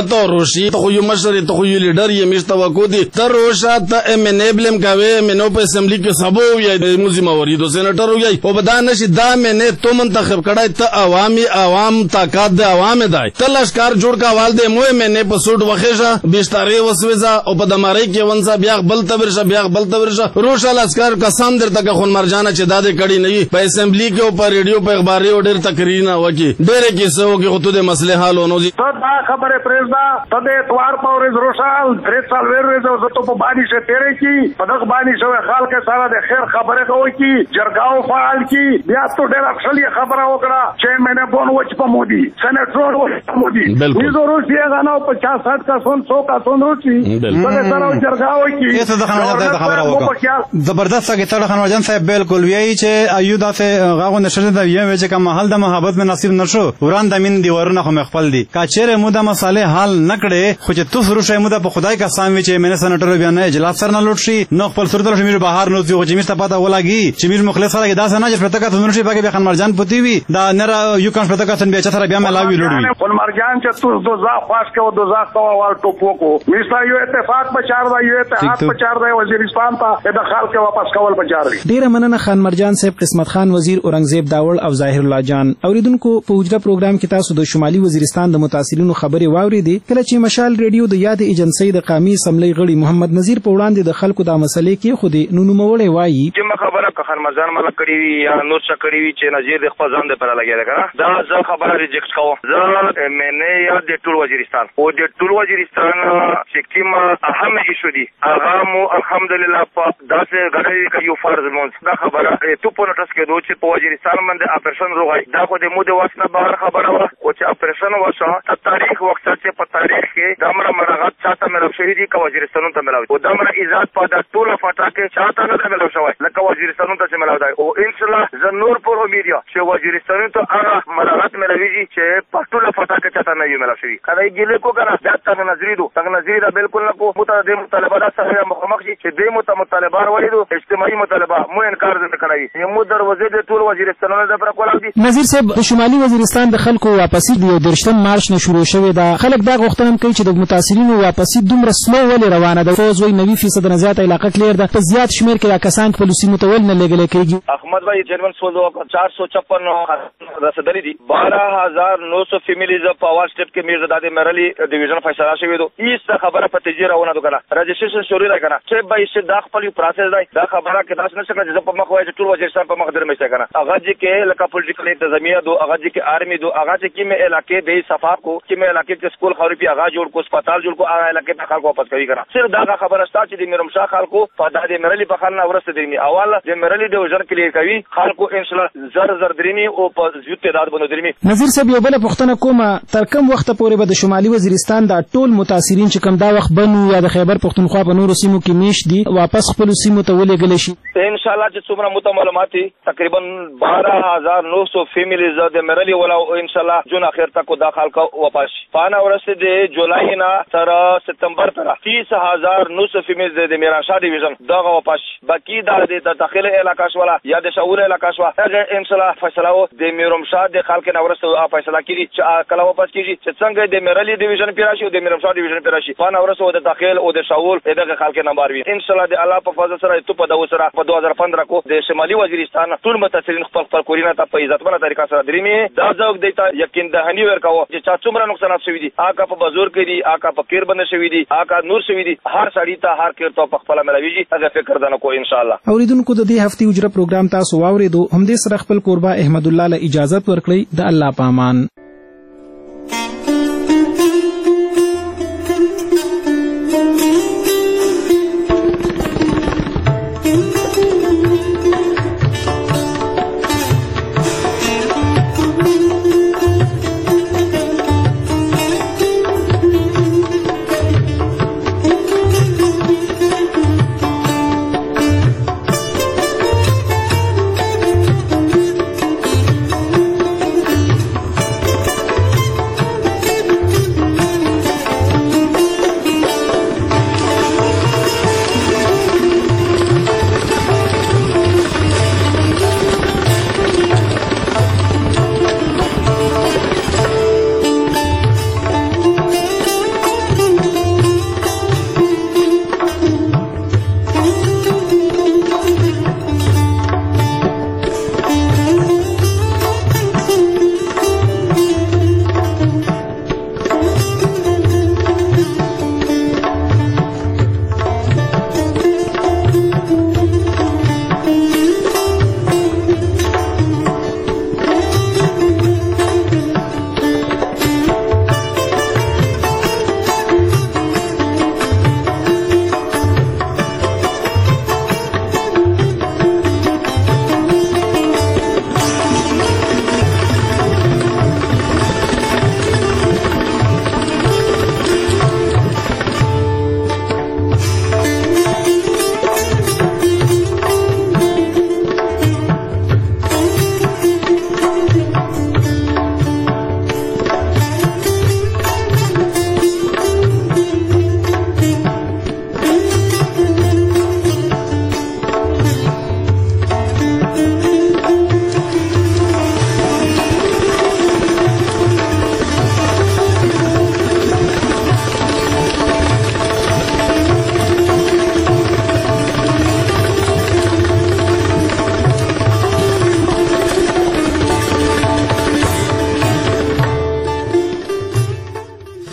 ته روشي ته خو یو مشر ته خو یو لیډر یې مشته وکودي ته روشا ته ام ان ابلم کاوي منو په اسمبلی کې سبو یا موزي موري دو سېنټر وي او بدان نشي دا مې تو منتخب کړای ته عوامي عوام طاقت د عوام دای ته لشکار جوړ کا والده مو مې په سوټ وخېژه بيستاري وسويزا او په دماري کې ونسا بیا بل تبرشه بیا بل تبرشه روشا لشکار قسم درته خون مرجانه چې دا دې کړي نه په اسمبلی کې او په ریډیو په اخباري او ډېر تقریر نه وکي ډېر کې سو کې خطو د مسله حل ونو دي
دا خبره پرېزدا ته د اتوار په ورځ روشال درې سال ور ورځ زه ته په باندې شه تیرې کی په دغه باندې شو خلک سره د خیر خبره کوي کی جرګاو فعال کی بیا ته ډېر اصلي خبره وکړه چې مینه بون وچ په مودي سېنټر وچ په مودي ویزو روسیا غنو پچاس ساٹھ کا سون سو کا سون روسي څنګه سره جرګاو کی
ایسه د خبره خبره وکړه زبردست کې تړه خنوجان صاحب بالکل ویایي چې ایو داسې غاغو نشره د یم چې کوم محل د محبت مې نصیب نشو وران د مين دیوارونه خو مخفل دي کاچره مو د مسالې حل نکړي خو چې تاسو روشه مو د په خدای کا سامي چې مینه سېنټر بیا نه اجلاس سره نه لوټ شي نو خپل سره د میر بهر نو چې میر ته پتا ولاږي چې میر مخلص سره داسې نه چې پرتکه تاسو نشي پکې خان مرجان پتی وي دا نه یو کان پرتکه سن بیا چې سره بیا ملاوي لوړوي
خان مرجان چې تاسو دوزا خاص کې او دوزا کوا وال ټوپو کو میستا یو اتفاق په چار دی یو اتحاد په چار دی وزیرستان ته د خال کې واپس کول په چار دی
ډیره مننه خان مرجان صاحب قسمت خان وزیر اورنګزیب داوړ او ظاهر الله جان اوریدونکو په وجره پروګرام کې تاسو د شمالي وزیرستان د متاثرینو خبري واوریدي کله چې مشال ریډیو د یاد ایجنسی د قومي اسمبلی غړي محمد نذیر په وړاندې د خلکو د مسلې کې خودي نونوموړې وایي
چې خبره که خان مرجان مل کړی وي یا نور څه کړی وي چې نذیر د خپل ځان د پر لګیا ده دا ځل خبره ریجکټ کوم زه مې یا د ټول وزیرستان او د ټول وزیرستان چې کوم اهم ایشو دي هغه مو الحمدلله په داسې غړي کې یو فرض مونږ دا خبره ته په نوټس کې دوی چې په وزیرستان باندې اپریشن روغای دا خو د مو د واسنه بهر خبره و او چې اپریشن وشو ته تاریخ وخت چې په تاریخ کې د امر مرغت چاته مې شهیدی کا وزیرستان ته ملاوي او د امر عزت په د ټول فټا کې چاته نه ملاوي شوی لکه وزیرستان ته ملاوي او ان شاء الله ز نور پر امیدیا چې وزیرستان ته هغه مرغت ملاوي چې په ټول فټا کې چاته نه ملاوي شوی کله ګیله کو کنه ځاته نظری دو څنګه نظری دا بالکل نه کو متعدد مطالبات سره مخامخ شي چې د مطالبات ولیدو اجتماعي مطالبه مو انکار نه کوي یمو دروازې د ټول وزیرستان د پر کول دي
نذیر صاحب د شمالي وزیرستان د خلکو واپسی دی او درشتم مارش نه شروع شوی دا خلک دا غوښتنه کوي چې د متاثرینو واپسی دومره سلو ولې روانه ده فوز وای نوي فیصد نه زیات علاقه کلیر ده په زیات شمیر کې کسان په لوسی متول نه لګل کېږي
احمد بھائی جرمن سولو چار سو چھپن رسدلی دي بارہ ہزار نو سو فیملیز په اول سټیپ کې میرزاداد مرلی ډیویژن فیصله شوی دو ایس خبره په تجربه ونه دو کنه رجسټریشن شروع راکنه چې به چې دا خپل پروسس دی دا خبره کې تاسو نه څنګه چې په مخ وای چې ټول وزیرستان په مخ درمه څنګه کنه هغه چې کې لکه پولیټیکل انتظامیه دو هغه چې کې آرمی دو هغه چې کې مې علاقې دی صفاف کو چې مې علاقې کې سکول خوري په هغه جوړ کو هسپتال جوړ کو هغه علاقې ته خلکو واپس کوي کنه صرف دا خبره ستاسو چې د میرم شاه خلکو په دادې مرلی په خلنه ورسته دی اول د مرلی ډیویژن کلیئر کوي خلکو ان شاء الله زر زر درینی او په زیات تعداد باندې درمی
نذیر صاحب یو بل پښتنه کومه تر کوم وخت پورې به د شمالي وزیرستان د ټول متاثرین چې کوم دا وخت بنو یا د خیبر پښتونخوا په نورو سیمو کې میش دي واپس خپل سیمو ته ولېږل شي
ان شاء الله چې څومره مت معلوماتي تقریبا بارہ ہزار نو سو فیملیز د مرلی ولا ان شاء الله جون اخر تک داخل کا واپس پانا ورسته د جولای نه تر ستمبر تر تیس ہزار نو سو فیملیز د میرانشاه ډیویژن دا واپس باقی دا د داخله علاقہ شولا یا د شعور علاقہ شوا هغه ان شاء الله فیصله د میرمشاه د خلک نه ورسته فیصله کیږي چې کله واپس کیږي چې څنګه د مرلی ډیویژن پیراشي او د میرمشاه ډیویژن پیراشي پانا ورسته د داخل او د شعور دغه خلک نه باروي ان شاء الله د الله په فضل سره ته په دغه سره په دو هزار پندرہ کو د شمالي وزیرستان ټول متاثرین خپل خپل کورینه ته په عزتمنه طریقه سره درېمي دا ځوګ دیتا یقین دهنی ورکاو چې چا څومره نقصانات شوی دي آکا په بازور کې دي آکا په کیر باندې شوی دي آکا نور شوی دي هر سړی ته هر کیر ته په خپل ملويږي هغه فکر دنه کو ان شاء الله
اوریدونکو د دې هفتې اجره پروګرام تاسو واوریدو هم دې سره خپل قربا احمد الله له اجازه ورکړي د الله پامان